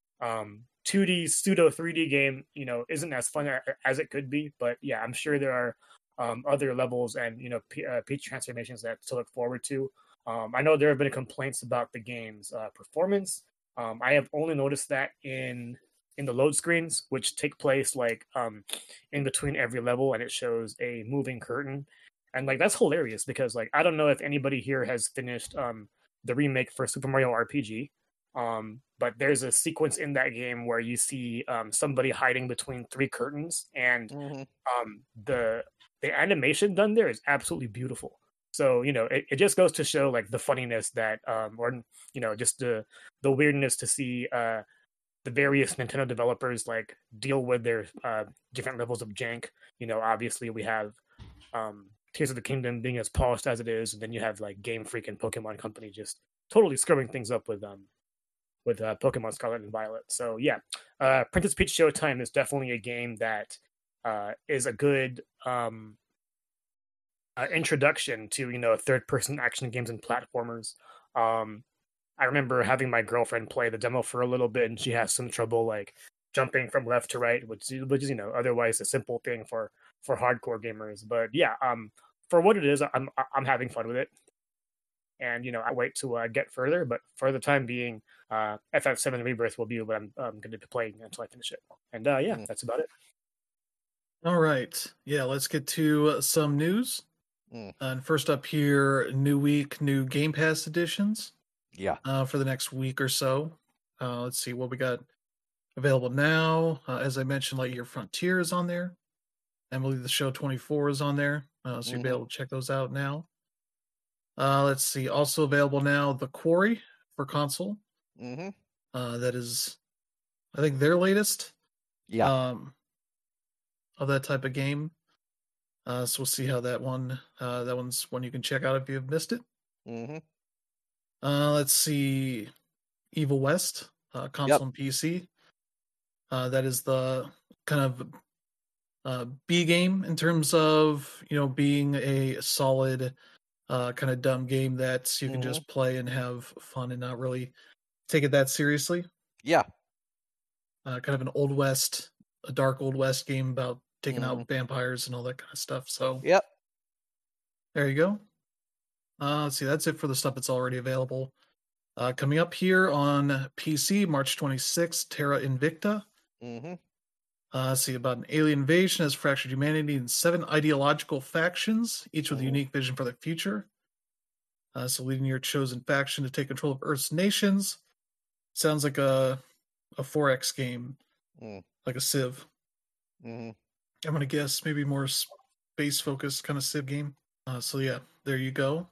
um two D pseudo three D game, you know, isn't as fun a- as it could be. But yeah, I'm sure there are um other levels and you know P- uh, Peach transformations that to look forward to. Um, I know there have been complaints about the game's uh, performance. Um, I have only noticed that in in the load screens, which take place like um, in between every level, and it shows a moving curtain, and like that's hilarious because like I don't know if anybody here has finished um, the remake for Super Mario R P G, um, but there's a sequence in that game where you see um, somebody hiding between three curtains, and Mm-hmm. um, the the animation done there is absolutely beautiful. So you know, it, it just goes to show like the funniness that, um, or you know, just the the weirdness to see uh, the various Nintendo developers like deal with their uh, different levels of jank. You know, obviously we have um, Tears of the Kingdom being as polished as it is, and then you have like Game Freak and Pokemon Company just totally screwing things up with um with uh, Pokemon Scarlet and Violet. So yeah, uh, Princess Peach Showtime is definitely a game that uh, is a good um, uh, introduction to you know third person action games and platformers. Um, I remember having my girlfriend play the demo for a little bit, and she has some trouble like jumping from left to right, which which is you know otherwise a simple thing for for hardcore gamers. But yeah, um, for what it is, I'm I'm having fun with it, and you know I wait to uh, get further. But for the time being, uh, F F seven Rebirth will be what I'm um, going to be playing until I finish it. And uh, yeah, Mm. that's about it. All right. Yeah, let's get to some news. Mm. And first up here, new week, new Game Pass editions Yeah. uh, for the next week or so. Uh, let's see what we got available now. Uh, as I mentioned, Lightyear Frontier is on there. Emily the Show twenty-four is on there. Uh, so you'll be Mhm. able to check those out now. Uh, let's see. Also available now, The Quarry for console. Mm-hmm. Uh, that is, I think, their latest Yeah. um, of that type of game. Uh, so we'll see how that one. Uh, that one's one you can check out if you've missed it. Mm-hmm. Uh, let's see, Evil West, uh, console Yep. and P C. Uh, that is the kind of uh, B game in terms of you know being a solid uh, kind of dumb game that you can Mhm. just play and have fun and not really take it that seriously. Yeah. Uh, kind of an old west, a dark old west game about taking Mhm. out vampires and all that kind of stuff. So Yep. there you go. Uh, let's see, that's it for the stuff that's already available. Uh, coming up here on P C, March twenty-sixth, Terra Invicta. Mm-hmm. Uh, see about an alien invasion has fractured humanity in seven ideological factions, each with a Mhm. unique vision for the future. Uh, so leading your chosen faction to take control of Earth's nations. Sounds like a a four X game, Mm. like a Civ. Mm-hmm. I'm gonna guess maybe more space focused kind of Civ game. Uh, so yeah, there you go.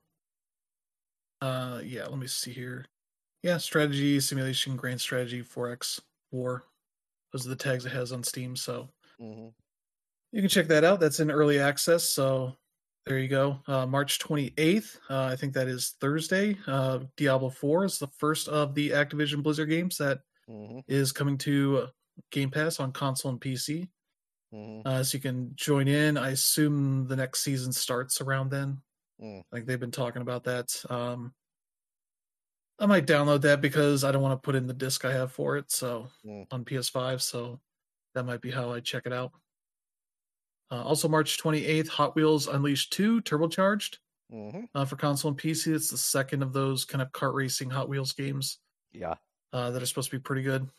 Uh, yeah, let me see here. Yeah, strategy, simulation, grand strategy, four X, war. Those are the tags it has on Steam. So Mm-hmm. you can check that out. That's in early access. So there you go. Uh, March twenty-eighth. Uh, I think that is Thursday. Uh, Diablo four is the first of the Activision Blizzard games that Mm-hmm. is coming to Game Pass on console and P C. Mm-hmm. Uh, so you can join in. I assume the next season starts around then. Mm. Like they've been talking about that. Um, I might download that because I don't want to put in the disc I have for it. So Mm. on P S five, so that might be how I check it out. Uh, also, March twenty-eighth, Hot Wheels Unleashed two Turbocharged Mm-hmm. uh, for console and P C. It's the second of those kind of kart racing Hot Wheels games Yeah. uh, that are supposed to be pretty good.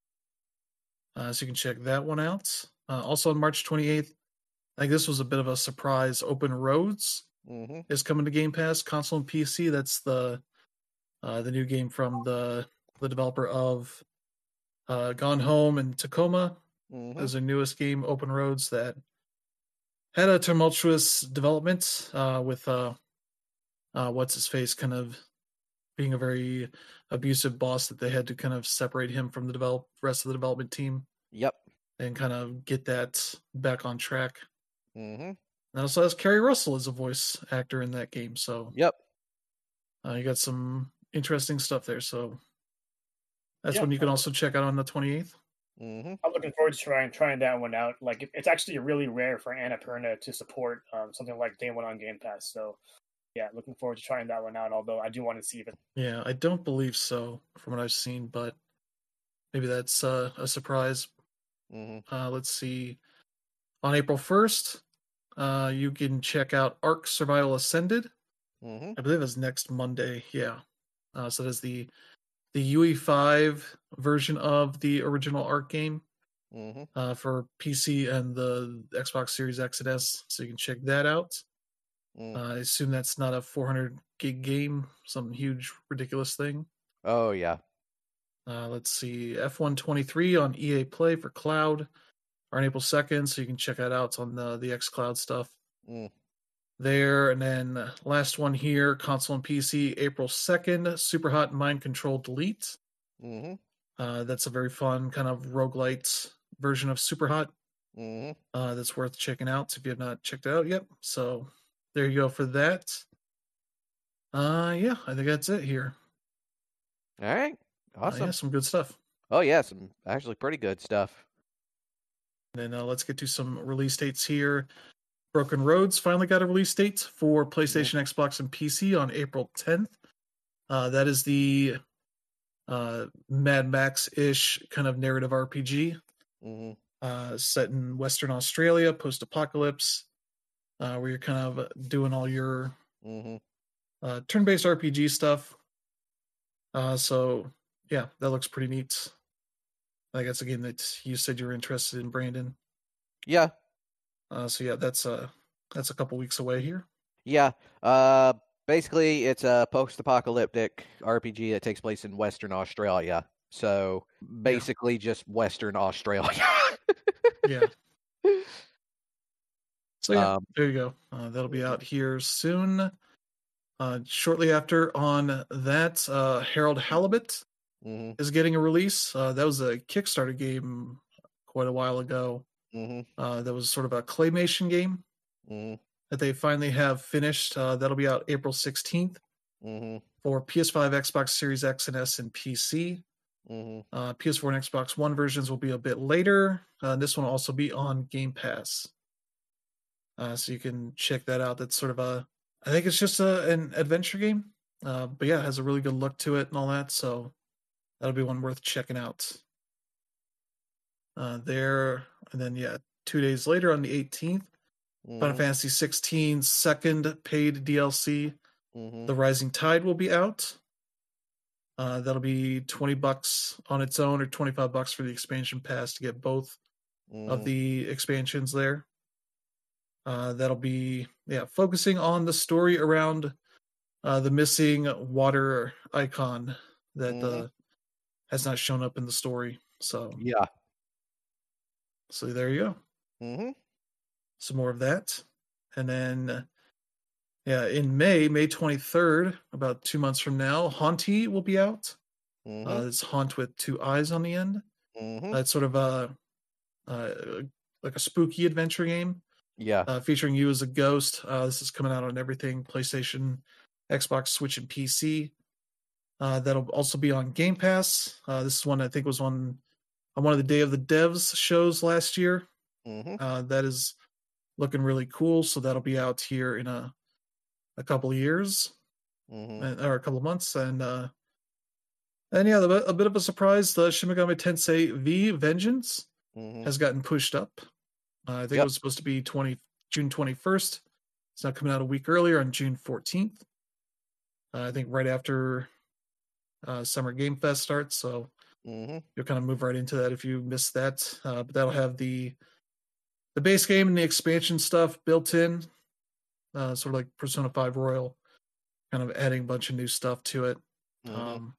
Uh, so you can check that one out. Uh, also on March twenty-eighth, I think this was a bit of a surprise. Open Roads Mm-hmm. is coming to Game Pass, console and P C. That's the uh, the new game from the the developer of uh, Gone Home and Tacoma. Mm-hmm. Is their newest game, Open Roads, that had a tumultuous development uh, with uh, uh, what's his face kind of being a very abusive boss that they had to kind of separate him from the develop rest of the development team Yep. and kind of get that back on track. Mm-hmm. And also has Kerry Russell as a voice actor in that game, so Yep. uh, you got some interesting stuff there. So that's Yeah. one you can also check out on the twenty-eighth. Mm-hmm. I'm looking forward to trying trying that one out. Like, it- it's actually really rare for Annapurna to support um, something like Day One on Game Pass. So, yeah, looking forward to trying that one out. Although I do want to see if it. Yeah, I don't believe so from what I've seen, but maybe that's uh, a surprise. Mm-hmm. Uh, let's see. On April first, uh, you can check out Ark Survival Ascended. Mm-hmm. I believe it's next Monday. Yeah. Uh, so that's the the U E five version of the original Ark game Mm-hmm. uh, for P C and the Xbox Series X and S. So you can check that out. Mm. Uh, I assume that's not a four hundred gig game, some huge, ridiculous thing. Oh yeah. Uh, let's see. F one twenty-three on E A Play for cloud on April second. So you can check that out. It's on the, the xCloud stuff. Mm. There, and then last one here, console and P C, April second, Super Hot Mind Control Delete. Mm-hmm. Uh, that's a very fun kind of roguelite version of Super Hot. Mm-hmm. Uh, that's worth checking out if you have not checked it out yet. So there you go for that. Uh, yeah, I think that's it here. All right. Uh, Awesome. yeah, some good stuff. Oh yeah, some actually pretty good stuff. And then uh, let's get to some release dates here. Broken Roads finally got a release date for PlayStation, mm-hmm. Xbox, and P C on April tenth. Uh, that is the uh, Mad Max-ish kind of narrative R P G Mm-hmm. uh, set in Western Australia, post-apocalypse, uh, where you're kind of doing all your Mm-hmm. uh, turn-based R P G stuff. Uh, so, yeah, that looks pretty neat. I think that's a game that you said you were interested in, Brandon. Yeah. Uh, so yeah, that's uh that's a couple weeks away here. Yeah. Uh, basically, it's a post-apocalyptic R P G that takes place in Western Australia. So basically, yeah. just Western Australia. Yeah. So yeah, um, there you go. Uh, that'll be out here soon. Uh, shortly after on that, uh, Harold Halibut mm-hmm. is getting a release. Uh, that was a Kickstarter game quite a while ago. Mm-hmm. Uh, that was sort of a claymation game mm-hmm. that they finally have finished. Uh, that'll be out April sixteenth mm-hmm. for P S five, Xbox Series X and S, and P C. Mm-hmm. Uh, P S four and Xbox One versions will be a bit later. Uh, this one will also be on Game Pass. Uh, so you can check that out. That's sort of a, I think it's just a, an adventure game. Uh, but yeah, it has a really good look to it and all that. So that'll be one worth checking out. Uh, there, and then yeah, two days later on the eighteenth, mm-hmm. Final Fantasy sixteen second paid D L C, mm-hmm. The Rising Tide, will be out. Uh, that'll be twenty bucks on its own, or twenty-five bucks for the expansion pass to get both mm-hmm. of the expansions there. Uh, that'll be yeah, focusing on the story around uh, the missing water icon that mm-hmm. uh, has not shown up in the story. So Yeah. So there you go. Mm-hmm. Some more of that. And then, uh, yeah, in May, May twenty-third, about two months from now, Haunty will be out. Mm-hmm. Uh, it's Haunt with two eyes on the end. Mm-hmm. Uh, it's sort of a, uh, like a spooky adventure game. Yeah. Uh, featuring you as a ghost. Uh, this is coming out on everything, PlayStation, Xbox, Switch, and P C. Uh, that'll also be on Game Pass. Uh, this is one I think was on, on one of the Day of the Devs shows last year. Mm-hmm. Uh, that is looking really cool. So that'll be out here in a a couple of years, Mm-hmm. or a couple of months, and uh, and yeah, a bit of a surprise. The Shin Megami Tensei V Vengeance Mm-hmm. has gotten pushed up. Uh, I think Yep. it was supposed to be twenty June twenty-first. It's now coming out a week earlier on June fourteenth. Uh, I think right after uh, Summer Game Fest starts, so Mm-hmm. you'll kind of move right into that if you missed that. Uh, but that'll have the the base game and the expansion stuff built in, uh, sort of like Persona five Royal, kind of adding a bunch of new stuff to it. Mm-hmm. Um,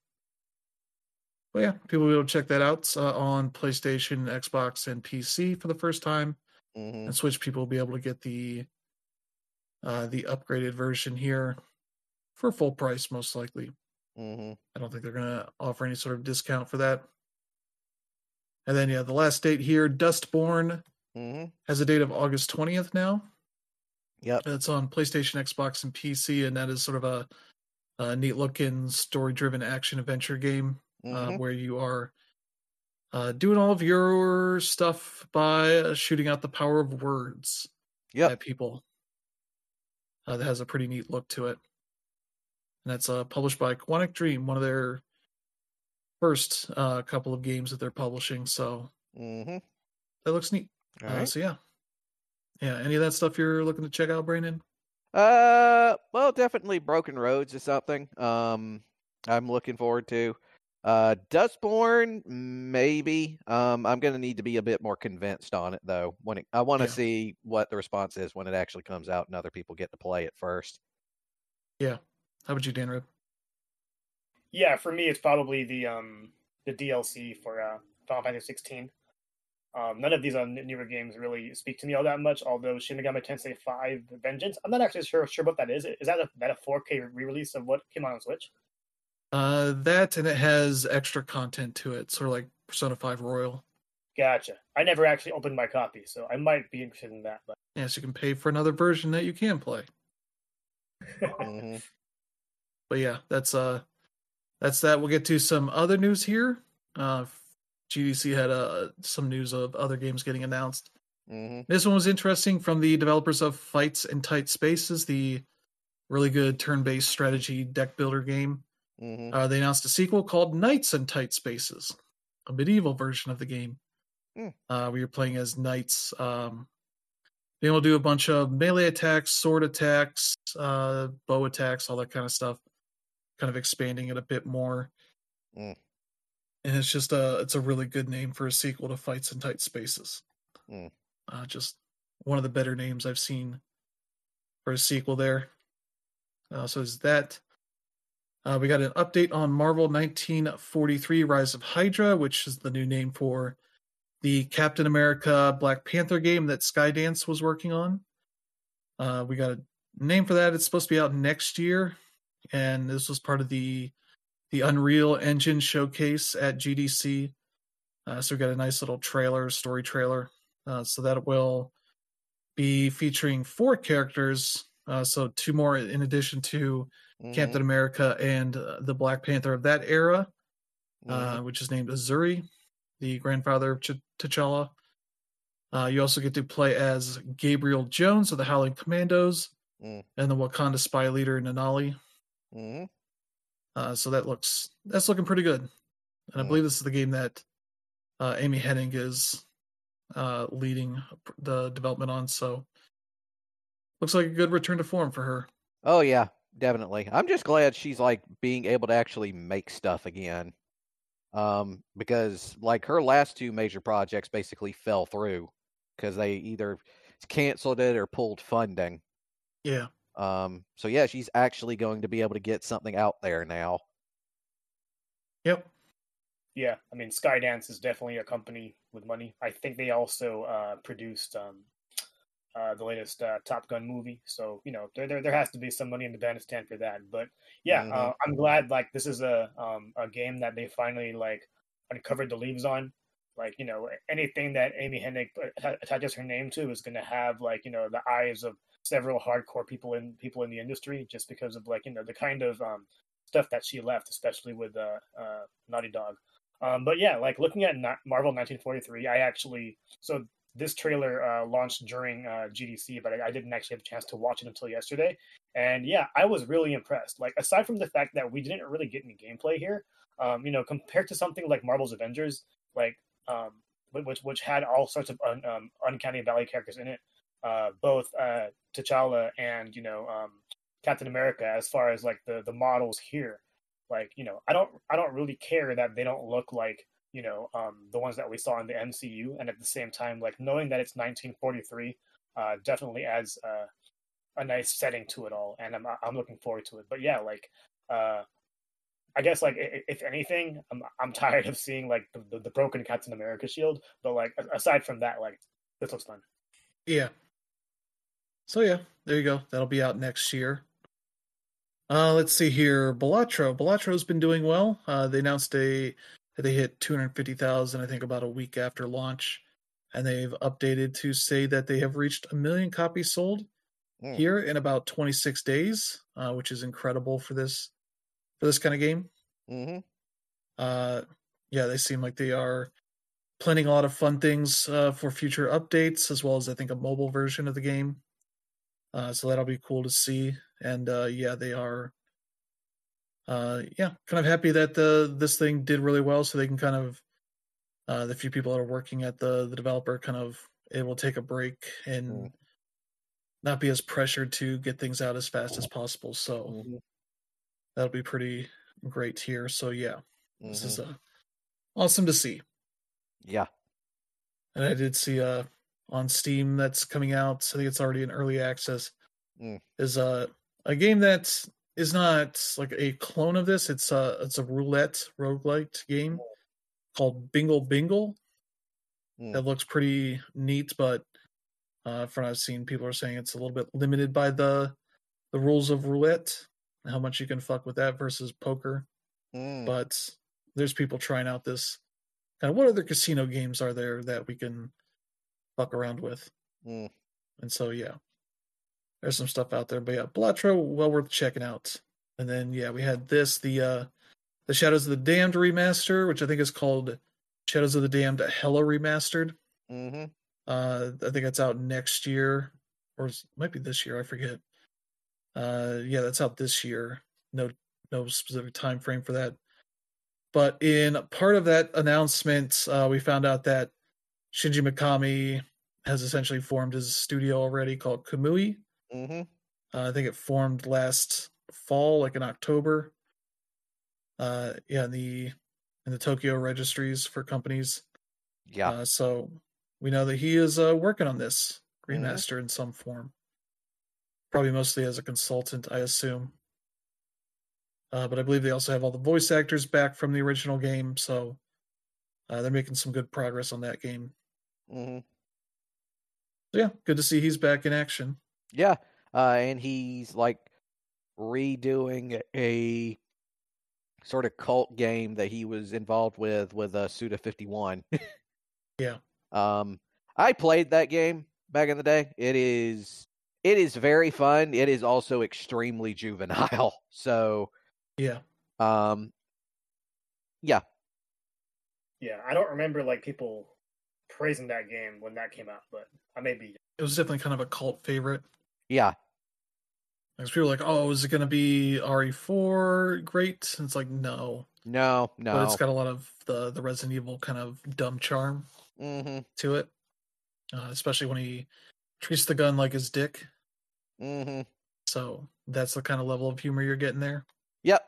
but yeah, people will be able to check that out uh, on PlayStation, Xbox, and P C for the first time. Mm-hmm. And Switch people will be able to get the uh, the upgraded version here for full price, most likely. Mm-hmm. I don't think they're going to offer any sort of discount for that. And then, yeah, the last date here, Dustborn, Mm-hmm. has a date of August twentieth now. Yep. It's on PlayStation, Xbox, and P C, and that is sort of a, a neat-looking, story-driven action-adventure game uh, Mm-hmm. where you are uh, doing all of your stuff by uh, shooting out the power of words Yep. at people. Uh, that has a pretty neat look to it. And that's uh, published by Quantic Dream, one of their first uh, couple of games that they're publishing. So Mm-hmm. that looks neat. All Uh, right. so yeah, yeah. Any of that stuff you're looking to check out, Brandon? Uh, well, definitely Broken Roads is something. Um, I'm looking forward to. Uh, Dustborn, maybe. Um, I'm gonna need to be a bit more convinced on it though. When it, I want to Yeah. see what the response is when it actually comes out and other people get to play it first. Yeah. How about you, Dan Rib? Yeah, for me, it's probably the um the D L C for uh, Final Fantasy sixteen. Um, none of these uh, newer games really speak to me all that much. Although Shin Megami Tensei five Vengeance, I'm not actually sure sure what that is. Is that a that a four K re-release of what came out on Switch? Uh, that and it has extra content to it, sort of like Persona five Royal. Gotcha. I never actually opened my copy, so I might be interested in that. But Yeah, so you can pay for another version that you can play. Mm-hmm. But yeah, that's uh, that's that. We'll get to some other news here. Uh, G D C had uh, some news of other games getting announced. Mm-hmm. This one was interesting from the developers of Fights in Tight Spaces, the really good turn-based strategy deck builder game. Mm-hmm. Uh, they announced a sequel called Knights in Tight Spaces, a medieval version of the game. Mm. Uh, we were playing as knights, um, being able to do a bunch of melee attacks, sword attacks, uh, bow attacks, all that kind of stuff. Kind of expanding it a bit more. Mm. And it's just a it's a really good name for a sequel to Fights in Tight Spaces. Mm. Uh, just one of the better names I've seen for a sequel there. Uh, so is that. Uh, we got an update on Marvel nineteen forty-three Rise of Hydra, which is the new name for the Captain America Black Panther game that Skydance was working on. Uh, we got a name for that. It's supposed to be out next year, and this was part of the the Unreal Engine showcase at G D C. Uh, so we got a nice little trailer, story trailer. Uh, so that will be featuring four characters. Uh, so two more in addition to Mm-hmm. Captain America and uh, the Black Panther of that era, uh, Mm-hmm. which is named Azuri, the grandfather of Ch- T'Challa. Uh, you also get to play as Gabriel Jones of the Howling Commandos Mm. and the Wakanda spy leader Nanali. Mm-hmm. Uh, so that looks that's looking pretty good, and I Mm. believe this is the game that uh, Amy Hennig is uh, leading the development on. So looks like a good return to form for her. Oh yeah, definitely. I'm just glad she's like being able to actually make stuff again. Um, because like her last two major projects basically fell through because they either canceled it or pulled funding. Yeah. Um, so yeah, she's actually going to be able to get something out there now. Yep. Yeah, I mean, Skydance is definitely a company with money. I think they also uh, produced um, uh, the latest uh, Top Gun movie, so you know there, there there has to be some money in the bandstand for that. But yeah, Mm-hmm. uh, I'm glad like this is a um, a game that they finally like uncovered the leaves on. Like you know anything that Amy Hennig attaches her name to is going to have like you know the eyes of several hardcore people in people in the industry just because of like you know the kind of um, stuff that she left, especially with uh, uh, Naughty Dog. Um, but yeah, like looking at Marvel nineteen forty-three, I actually so this trailer uh, launched during uh, G D C, but I, I didn't actually have a chance to watch it until yesterday. And yeah, I was really impressed. Like aside from the fact that we didn't really get any gameplay here, um, you know, compared to something like Marvel's Avengers, like um, which which had all sorts of un, um, uncanny valley characters in it, uh, both uh, T'Challa and you know um, Captain America. As far as like the the models here, like you know, I don't I don't really care that they don't look like you know um, the ones that we saw in the M C U, and at the same time, like knowing that it's nineteen forty-three uh, definitely adds uh, a nice setting to it all, and I'm I'm looking forward to it. But yeah, like. Uh, I guess like if anything, I'm I'm tired of seeing like the, the, the broken Captain America shield. But like aside from that, like this looks fun. Yeah. So yeah, there you go. That'll be out next year. Uh, let's see here. Balatro. Balatro's been doing well. Uh, they announced a they hit two hundred fifty thousand, I think, about a week after launch, and they've updated to say that they have reached a million copies sold mm. here in about twenty-six days, uh, which is incredible for this. For this kind of game. Mm-hmm. Uh, yeah, they seem like they are planning a lot of fun things uh, for future updates, as well as I think a mobile version of the game. Uh, so that'll be cool to see. And uh, yeah, they are. Uh, yeah, kind of happy that the this thing did really well, so they can kind of uh, the few people that are working at the the developer kind of able to take a break and mm. not be as pressured to get things out as fast as possible. So. Mm-hmm. That'll be pretty great here. So yeah, mm-hmm. This is uh, awesome to see. Yeah. And I did see uh, on Steam that's coming out, I think it's already in early access, mm. is uh, a game that is not like a clone of this. It's a, it's a roulette roguelite game called Bingle Bingle. Mm. That looks pretty neat, but uh, from what I've seen, people are saying it's a little bit limited by the the rules of roulette. How much you can fuck with that versus poker. Mm. But there's people trying out this kind of what other casino games are there that we can fuck around with. Mm. And so, yeah, there's some stuff out there. But yeah, Balatro, well worth checking out. And then, yeah, we had this, the uh, the Shadows of the Damned remaster, which I think is called Shadows of the Damned Hella Remastered. Mm-hmm. Uh, I think it's out next year, or it might be this year, I forget. Uh, yeah, that's out this year. No, no specific time frame for that. But in part of that announcement, uh, we found out that Shinji Mikami has essentially formed his studio already called Kamui. Mm-hmm. Uh, I think it formed last fall, like in October. Uh, yeah, in the in the Tokyo registries for companies. Yeah. Uh, so we know that he is uh, working on this remaster mm-hmm. in some form. Probably mostly as a consultant, I assume. Uh, but I believe they also have all the voice actors back from the original game, so uh, they're making some good progress on that game. Mm-hmm. So yeah, good to see he's back in action. Yeah, uh, and he's like redoing a sort of cult game that he was involved with with uh, Suda fifty-one. Yeah. Um, I played that game back in the day. It is... It is very fun. It is also extremely juvenile. So, yeah, um, yeah, yeah. I don't remember like people praising that game when that came out, but I may be. It was definitely kind of a cult favorite. Yeah, because people were like, "Oh, is it going to be R E four great?" And it's like, no, no, no. But it's got a lot of the the Resident Evil kind of dumb charm mm-hmm. to it, uh, especially when he treats the gun like his dick. Mm-hmm. So that's the kind of level of humor you're getting there. Yep.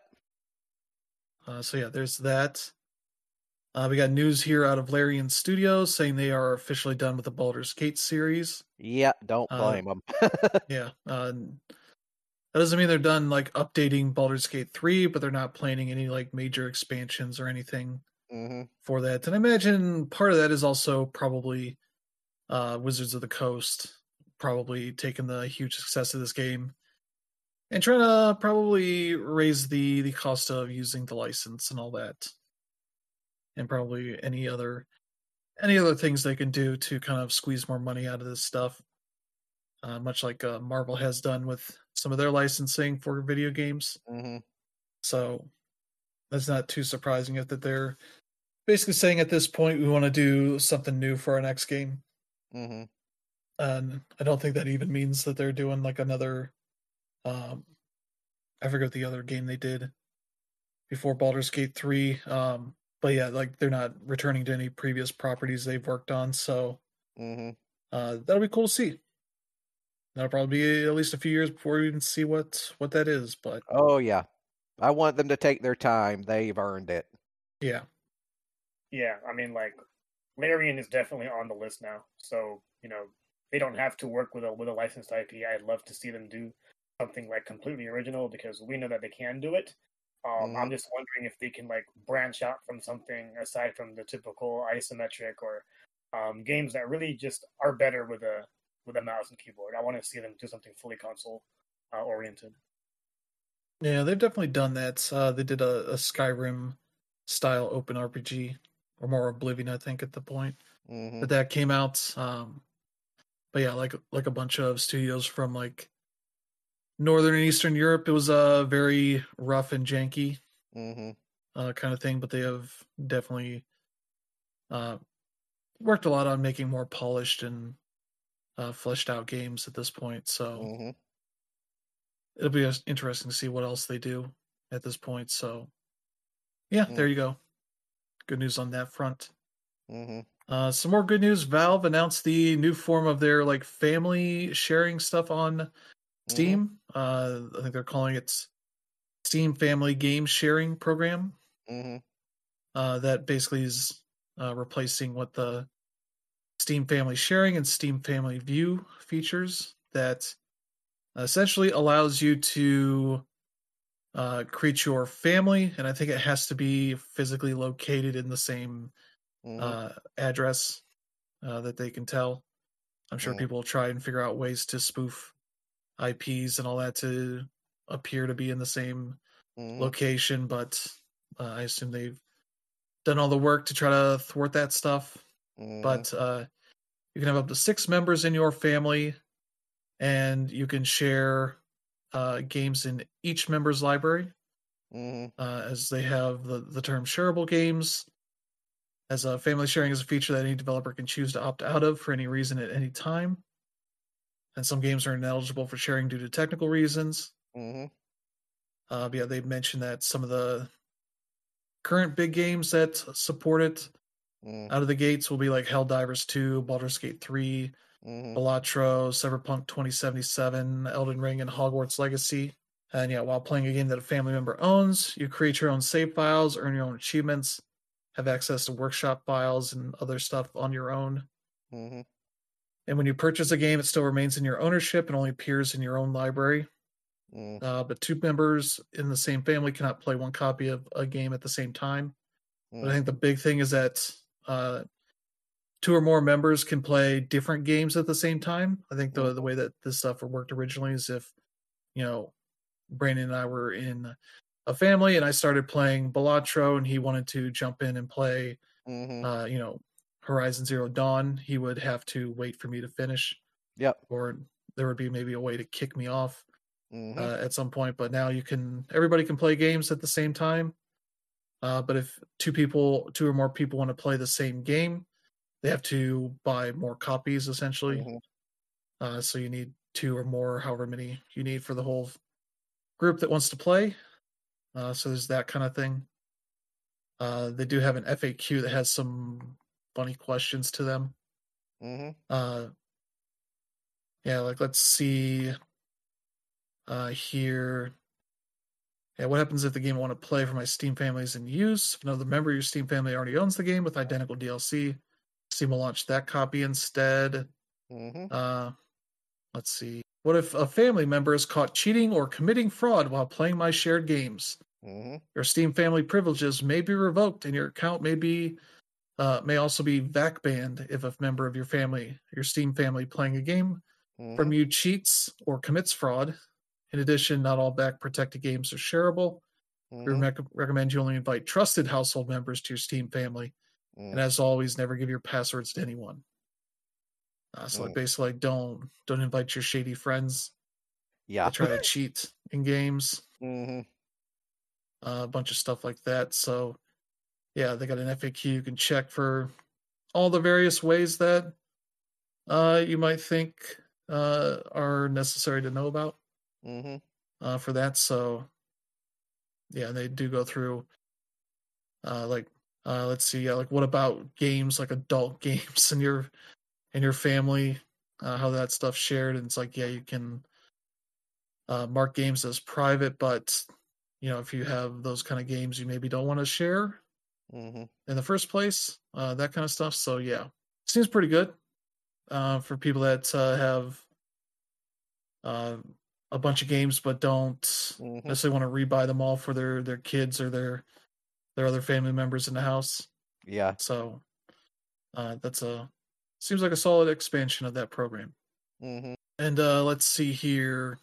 Uh, so yeah, there's that. Uh, we got news here out of Larian Studios saying they are officially done with the Baldur's Gate series. Yeah, don't blame uh, them. yeah. Uh, that doesn't mean they're done like updating Baldur's Gate three, but they're not planning any like major expansions or anything mm-hmm. for that. And I imagine part of that is also probably uh, Wizards of the Coast probably taking the huge success of this game and trying to probably raise the, the cost of using the license and all that. And probably any other any other things they can do to kind of squeeze more money out of this stuff. Uh, much like uh, Marvel has done with some of their licensing for video games. Mm-hmm. So that's not too surprising if that they're basically saying at this point we want to do something new for our next game. Mm-hmm. And I don't think that even means that they're doing like another um I forget the other game they did before Baldur's Gate three. Um but yeah, like they're not returning to any previous properties they've worked on, so Mm-hmm. uh that'll be cool to see. That'll probably be at least a few years before we even see what what that is, but Oh yeah, I want them to take their time. They've earned it. yeah. Yeah, I mean, like, Larian is definitely on the list now. So, you know, they don't have to work with a with a licensed I P. I'd love to see them do something like completely original because we know that they can do it. Um, Mhm. I'm just wondering if they can like branch out from something aside from the typical isometric or um, games that really just are better with a with a mouse and keyboard. I want to see them do something fully console uh, oriented. Yeah, they've definitely done that. Uh, they did a, a Skyrim style open R P G, or more Oblivion, I think, at the point Mhm. that that came out. Um, but yeah, like like a bunch of studios from like Northern and Eastern Europe, it was a uh, very rough and janky Mhm. uh, kind of thing. But they have definitely uh, worked a lot on making more polished and uh, fleshed out games at this point. So Mhm. it'll be interesting to see what else they do at this point. So yeah, Mm. there you go. Good news on that front. Mhm. Uh, some more good news. Valve announced the new form of their like family sharing stuff on Mhm. Steam. Uh, I think they're calling it Steam Family Game Sharing Program. Mhm. Uh, that basically is uh, replacing what the Steam Family Sharing and Steam Family View features that essentially allows you to uh, create your family, and I think it has to be physically located in the same Mhm. uh, address uh, that they can tell. I'm sure Mm. people will try and figure out ways to spoof I Ps and all that to appear to be in the same Mhm. location, but uh, I assume they've done all the work to try to thwart that stuff. Mhm. But uh, you can have up to six members in your family, and you can share uh, games in each member's library, Mhm. uh, as they have the, the term shareable games. As a family sharing is a feature that any developer can choose to opt out of for any reason at any time. And some games are ineligible for sharing due to technical reasons. Mhm. Uh, but yeah, they mentioned that some of the current big games that support it Mhm. out of the gates will be like Helldivers two, Baldur's Gate three, Mhm. Balatro, Cyberpunk twenty seventy-seven, Elden Ring, and Hogwarts Legacy. And yeah, while playing a game that a family member owns, you create your own save files, earn your own achievements, have access to workshop files and other stuff on your own. Mhm. And when you purchase a game, it still remains in your ownership and only appears in your own library. Mhm. Uh, but two members in the same family cannot play one copy of a game at the same time. But I think the big thing is that uh, two or more members can play different games at the same time. I think the Mhm. the way that this stuff worked originally is if, you know, Brandon and I were in a family and I started playing Balatro and he wanted to jump in and play, Mhm. uh, you know, Horizon Zero Dawn, he would have to wait for me to finish, Yep. or there would be maybe a way to kick me off Mhm. uh, at some point. But now you can, everybody can play games at the same time. Uh, but if two people, two or more people want to play the same game, they have to buy more copies essentially. Mhm. Uh, so you need two or more, however many you need for the whole group that wants to play. Uh, so there's that kind of thing. Uh, they do have an F A Q that has some funny questions to them. Mhm. Uh, yeah, like let's see uh, here. Yeah, what happens if the game I want to play for my Steam family is in use? If another member of your Steam family already owns the game with identical D L C, Steam will launch that copy instead. Mhm. Uh, let's see. What if a family member is caught cheating or committing fraud while playing my shared games? Mm-hmm. Your Steam family privileges may be revoked, and your account may be uh, may also be V A C banned if a member of your family, your Steam family, playing a game Mm-hmm. from you cheats or commits fraud. In addition, not all V A C protected games are shareable. We Mm-hmm. rec- recommend you only invite trusted household members to your Steam family, Mm. and as always, never give your passwords to anyone. Uh, so, like, Mm. basically, like, don't don't invite your shady friends Yeah. that try to cheat in games. Mm-hmm. Uh, a bunch of stuff like that. So, yeah, they got an F A Q you can check for all the various ways that uh, you might think uh, are necessary to know about Mm-hmm. uh, for that. So, yeah, they do go through, uh, like, uh, let's see, yeah, like, what about games, like adult games in your in your family, uh, how that stuff's shared, and it's like, yeah, you can uh, mark games as private, but you know, if you have those kind of games, you maybe don't want to share Mm-hmm. in the first place, uh, that kind of stuff. So yeah, seems pretty good uh, for people that uh, have uh, a bunch of games but don't Mm-hmm. necessarily want to rebuy them all for their their kids or their their other family members in the house. Yeah. So uh, that's a seems like a solid expansion of that program. Mm-hmm. And uh, let's see here.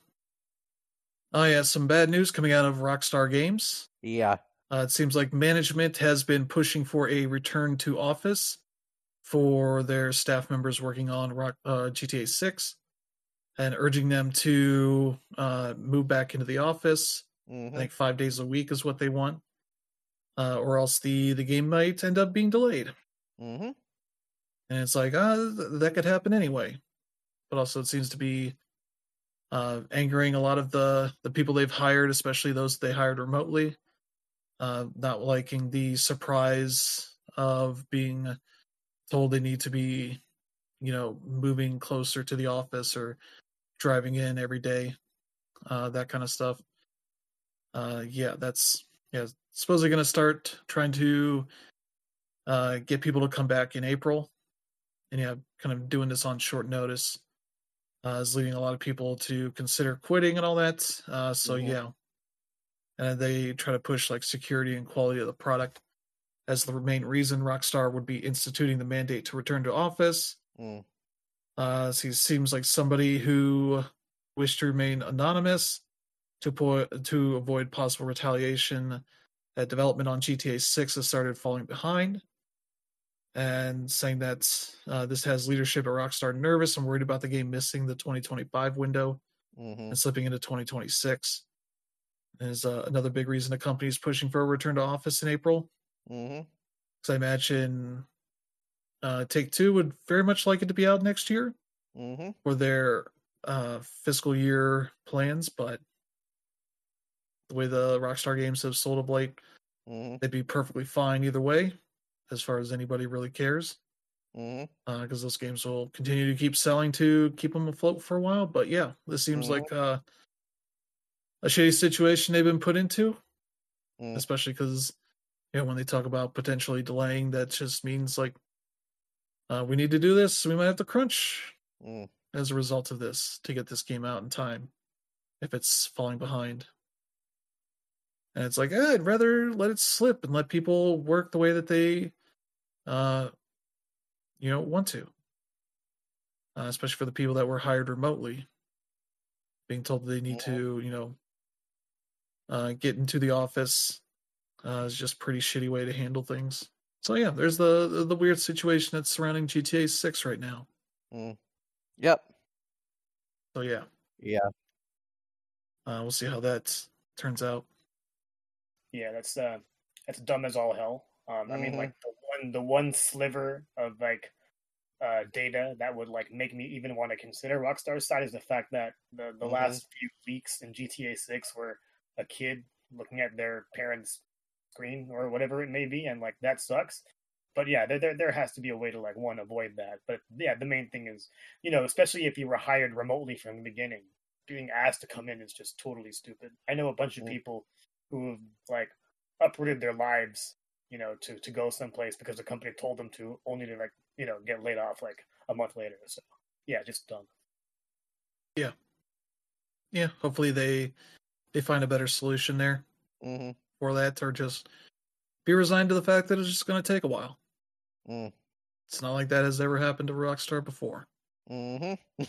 Oh yeah, some bad news coming out of Rockstar Games. Yeah. Uh, it seems like management has been pushing for a return to office for their staff members working on Rock, uh, G T A six and urging them to uh, move back into the office. Mm-hmm. I think five days a week is what they want, uh, or else the, the game might end up being delayed. Mm-hmm. And it's like, uh, th- that could happen anyway. But also, it seems to be uh, angering a lot of the, the people they've hired, especially those they hired remotely. Uh, not liking the surprise of being told they need to be, you know, moving closer to the office or driving in every day, uh, that kind of stuff. Uh, yeah, that's yeah. Supposedly going to start trying to uh, get people to come back in April, and yeah, kind of doing this on short notice uh, is leading a lot of people to consider quitting and all that. Uh, so Mhm. yeah, and they try to push like security and quality of the product as the main reason Rockstar would be instituting the mandate to return to office. Mm. Uh, so he seems like somebody who wished to remain anonymous to po- to avoid possible retaliation. That development on G T A six has started falling behind, and saying that uh, this has leadership at Rockstar nervous and worried about the game missing the twenty twenty-five window Mm-hmm. and slipping into twenty twenty-six. Is uh, another big reason the company is pushing for a return to office in April. Mm-hmm. Because I imagine uh, Take Two would very much like it to be out next year Mm-hmm. for their uh, fiscal year plans, but the way the Rockstar games have sold of late, Mm-hmm. they'd be perfectly fine either way, as far as anybody really cares, Mm-hmm. because uh, those games will continue to keep selling to keep them afloat for a while. But yeah, this seems Mhm. like uh, a shady situation they've been put into, Mm. especially because you know when they talk about potentially delaying, that just means like uh, we need to do this, so we might have to crunch Mm. as a result of this to get this game out in time if it's falling behind. And it's like, eh, I'd rather let it slip and let people work the way that they, uh, you know, want to. Uh, especially for the people that were hired remotely, being told they need Yeah. to, you know, uh, get into the office uh, is just a pretty shitty way to handle things. So yeah, there's the the, the weird situation that's surrounding G T A six right now. Mm. Yep. So yeah, Yeah. uh, we'll see how that turns out. Yeah, that's uh, that's dumb as all hell. Um, I mean, Mhm. like the one the one sliver of like uh, data that would like make me even want to consider Rockstar's side is the fact that the the Mhm. last few leaks in G T A six were a kid looking at their parents' screen or whatever it may be, and like that sucks. But yeah, there there, there has to be a way to like one avoid that. But yeah, the main thing is, you know, especially if you were hired remotely from the beginning, being asked to come in is just totally stupid. I know a bunch of Mm. people who have like uprooted their lives, you know, to to go someplace because the company told them to, only to like, you know, get laid off like a month later. So yeah, just dumb. Yeah, hopefully they they find a better solution there Mhm. for that, or just be resigned to the fact that it's just going to take a while. Mm. It's not like that has ever happened to Rockstar before. Mm-hmm.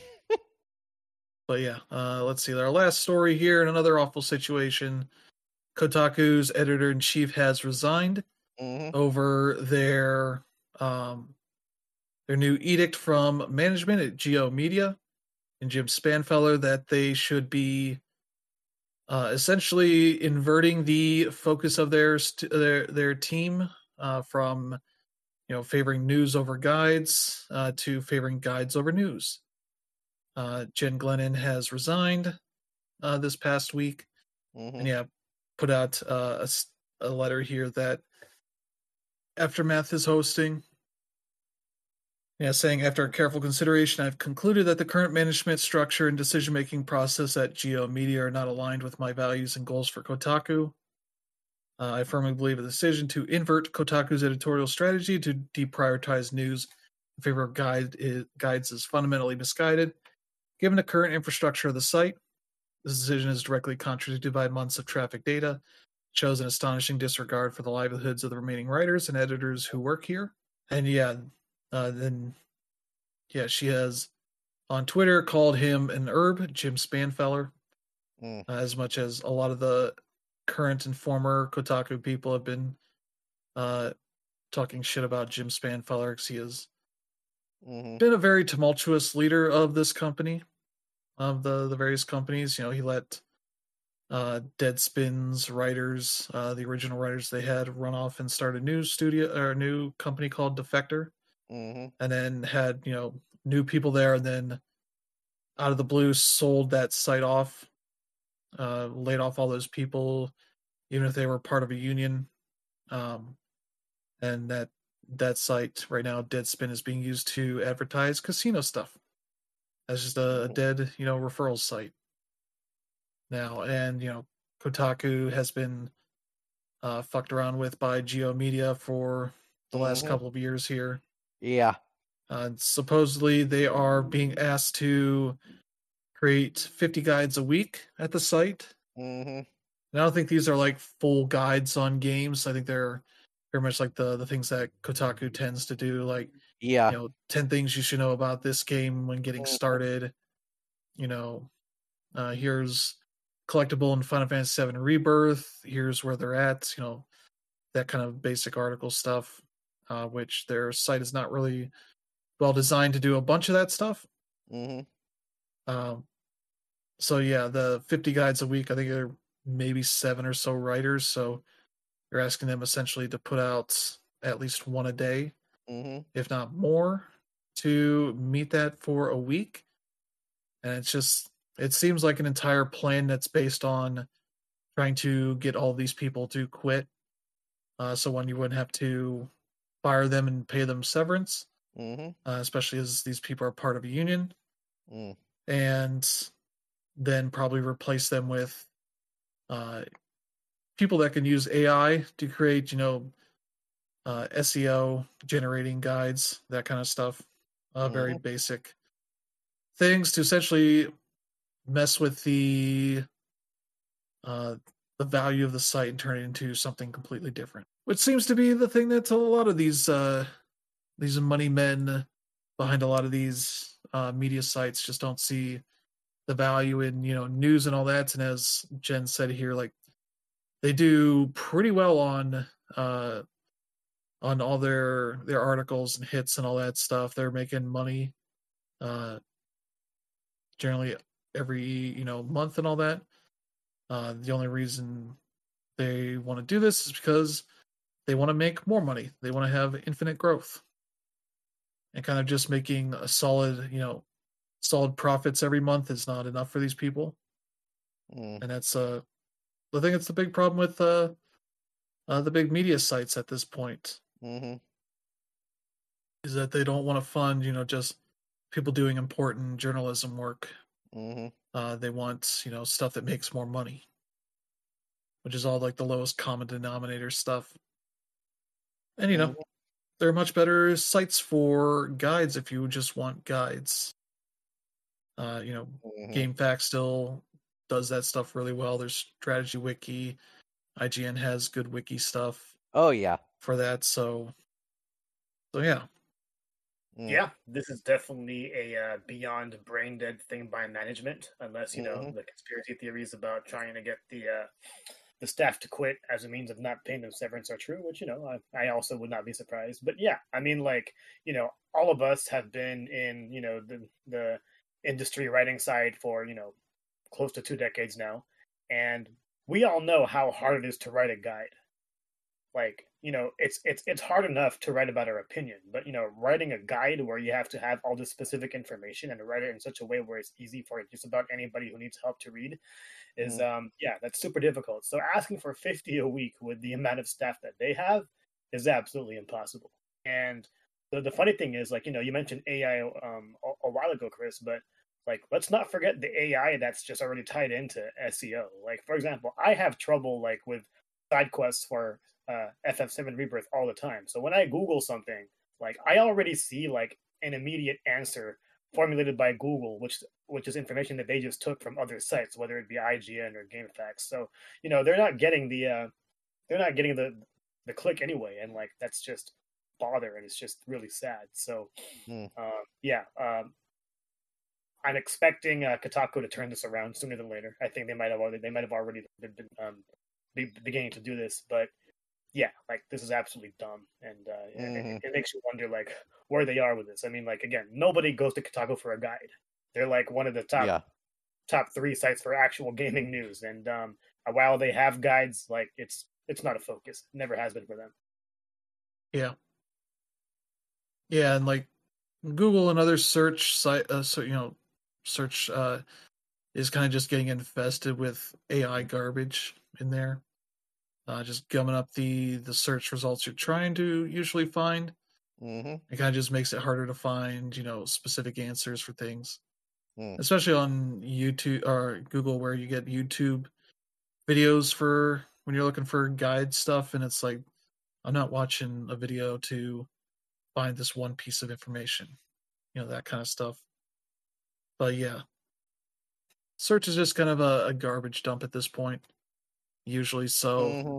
But yeah, uh, let's see. Our last story here in another awful situation. Kotaku's editor-in-chief has resigned Mm-hmm. over their um, their new edict from management at Geo Media and Jim Spanfeller that they should be uh, essentially inverting the focus of their st- their their team uh, from you know favoring news over guides uh, to favoring guides over news. Uh, Jen Glennon has resigned uh, this past week, Mm-hmm. and yeah, put out uh, a, a letter here that Aftermath is hosting. Yeah, saying after careful consideration, I've concluded that the current management structure and decision-making process at Geo Media are not aligned with my values and goals for Kotaku. Uh, I firmly believe a decision to invert Kotaku's editorial strategy to deprioritize news in favor of guide, is, guides is fundamentally misguided. Given the current infrastructure of the site, this decision is directly contradicted by months of traffic data, shows an astonishing disregard for the livelihoods of the remaining writers and editors who work here. And yeah, uh, then yeah, she has on Twitter called him an herb, Jim Spanfeller, Mm. uh, as much as a lot of the current and former Kotaku people have been uh, talking shit about Jim Spanfeller because he has Mm-hmm. been a very tumultuous leader of this company, of the, the various companies. You know, he let uh, Deadspin's writers, uh, the original writers they had, run off and start a new studio or a new company called Defector, Mm-hmm. and then had you know new people there, and then out of the blue sold that site off, uh, laid off all those people, even if they were part of a union, um, and that that site right now, Deadspin, is being used to advertise casino stuff. That's just a, a dead, you know, referral site now, and you know, Kotaku has been uh, fucked around with by Geo Media for the last Mm-hmm. couple of years here. Yeah. Uh, supposedly, they are being asked to create fifty guides a week at the site. Mm-hmm. And I don't think these are like full guides on games. I think they're very much like the the things that Kotaku tends to do, like Yeah. you know, ten things you should know about this game when getting Mhm. started. You know, uh, here's collectible in Final Fantasy seven Rebirth. Here's where they're at. You know, that kind of basic article stuff, uh, which their site is not really well designed to do a bunch of that stuff. Mm-hmm. Um, so yeah, the fifty guides a week, I think there are maybe seven or so writers. So you're asking them essentially to put out at least one a day, Mm-hmm. if not more, to meet that for a week. And it's just, it seems like an entire plan that's based on trying to get all these people to quit. Uh, so one, you wouldn't have to fire them and pay them severance, Mm-hmm. uh, especially as these people are part of a union, Mm. and then probably replace them with uh, people that can use A I to create, you know, uh, S E O, generating guides, that kind of stuff. Uh, very Mhm. basic things to essentially mess with the uh, the value of the site and turn it into something completely different. Which seems to be the thing that a lot of these uh, these money men behind a lot of these uh, media sites just don't see the value in you know news and all that. And as Jen said here, like they do pretty well on uh, on all their their articles and hits and all that stuff. They're making money uh, generally every you know month and all that. Uh, the only reason they want to do this is because they want to make more money. They want to have infinite growth, and kind of just making a solid you know solid profits every month is not enough for these people. Mm. And that's uh I think it's the big problem with uh, uh the big media sites at this point, Mm-hmm. is that they don't want to fund you know just people doing important journalism work. Mm-hmm. Uh, they want you know stuff that makes more money, which is all like the lowest common denominator stuff. And you know Mhm. there are much better sites for guides if you just want guides. Uh, you know, Mhm. GameFAQ still does that stuff really well. There's Strategy Wiki, I G N has good wiki stuff Oh yeah. for that. So, so yeah. Mm. Yeah, this is definitely a uh, beyond brain dead thing by management, unless you know Mhm. the conspiracy theories about trying to get the uh, the staff to quit as a means of not paying them severance are true, which you know I, I also would not be surprised. But yeah, I mean, like you know, all of us have been in you know the the industry writing side for you know close to two decades now, and we all know how hard it is to write a guide. Like you know it's it's it's hard enough to write about our opinion, but you know writing a guide where you have to have all this specific information and write it in such a way where it's easy for just about anybody who needs help to read is Mm. um yeah, that's super difficult. So asking for fifty a week with the amount of staff that they have is absolutely impossible. And the, the funny thing is, like you know you mentioned A I um a, a while ago, Chris, but like let's not forget the A I that's just already tied into S E O. Like for example, I have trouble like with side quests for uh, F F seven Rebirth all the time. So when I Google something, like I already see like an immediate answer formulated by Google, which which is information that they just took from other sites, whether it be I G N or GameFAQs. So you know they're not getting the uh, they're not getting the the click anyway, and like that's just bother, and it's just really sad. So Mm. uh, yeah, um, I'm expecting uh, Kotaku to turn this around sooner than later. I think they might have already they might have already been, been um, be, beginning to do this, but yeah, like this is absolutely dumb, and uh, Mhm. it, it makes you wonder like where they are with this. I mean, like again, nobody goes to Kotaku for a guide. They're like one of the top Yeah. top three sites for actual gaming news, and um, while they have guides, like it's it's not a focus. It never has been for them. Yeah. Yeah, and like Google and other search site, uh, so you know, search uh, is kind of just getting infested with A I garbage in there, uh, just gumming up the the search results you're trying to usually find. Mhm. It kind of just makes it harder to find, you know, specific answers for things, Mm. especially on YouTube or Google, where you get YouTube videos for when you're looking for guide stuff, and it's like I'm not watching a video to find this one piece of information, you know, that kind of stuff. But yeah, search is just kind of a, a garbage dump at this point, usually. So, Mhm.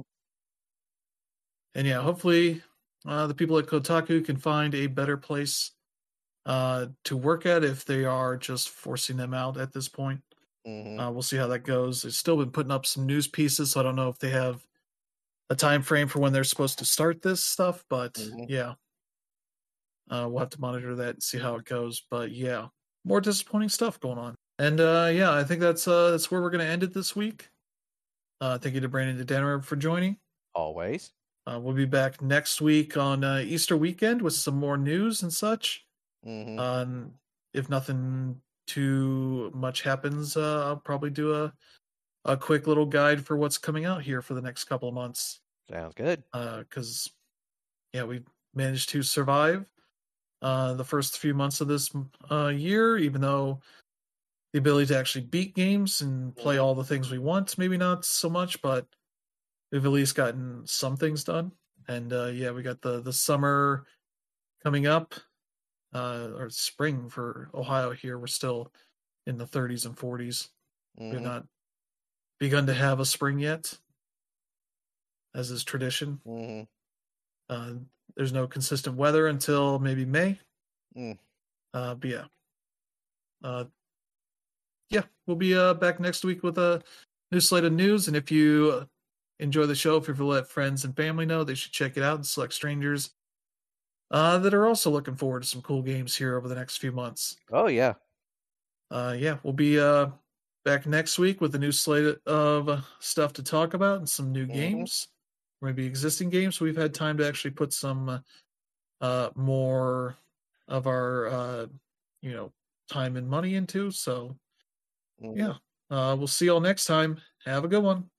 and yeah, hopefully uh, the people at Kotaku can find a better place uh, to work at if they are just forcing them out at this point. Mhm. Uh, we'll see how that goes. They've still been putting up some news pieces, so I don't know if they have a time frame for when they're supposed to start this stuff. But Mhm. yeah, uh, we'll have to monitor that and see how it goes. But yeah, more disappointing stuff going on. And uh, yeah, I think that's uh, that's where we're going to end it this week. Uh, thank you to Brandon and Danimer for joining. Always. Uh, we'll be back next week on uh, Easter weekend with some more news and such. Mhm. Um, if nothing too much happens, uh, I'll probably do a a quick little guide for what's coming out here for the next couple of months. Sounds good. Because uh, yeah, we managed to survive uh, the first few months of this uh, year, even though the ability to actually beat games and play Mhm. all the things we want, maybe not so much, but we've at least gotten some things done. And uh, yeah, we got the the summer coming up, uh, or spring for Ohio here. We're still in the thirties and forties. We've Mhm. not begun to have a spring yet, as is tradition. Mhm. Uh, there's no consistent weather until maybe May. Mm. Uh, but yeah, uh, yeah, we'll be uh, back next week with a new slate of news. And if you enjoy the show, if you let friends and family know, they should check it out and select strangers uh, that are also looking forward to some cool games here over the next few months. Oh yeah. Uh, yeah, we'll be uh, back next week with a new slate of uh, stuff to talk about and some new Mhm. games, maybe existing games. So we've had time to actually put some uh, uh, more of our uh, you know time and money into. So Mhm. yeah, uh, we'll see y'all next time. Have a good one.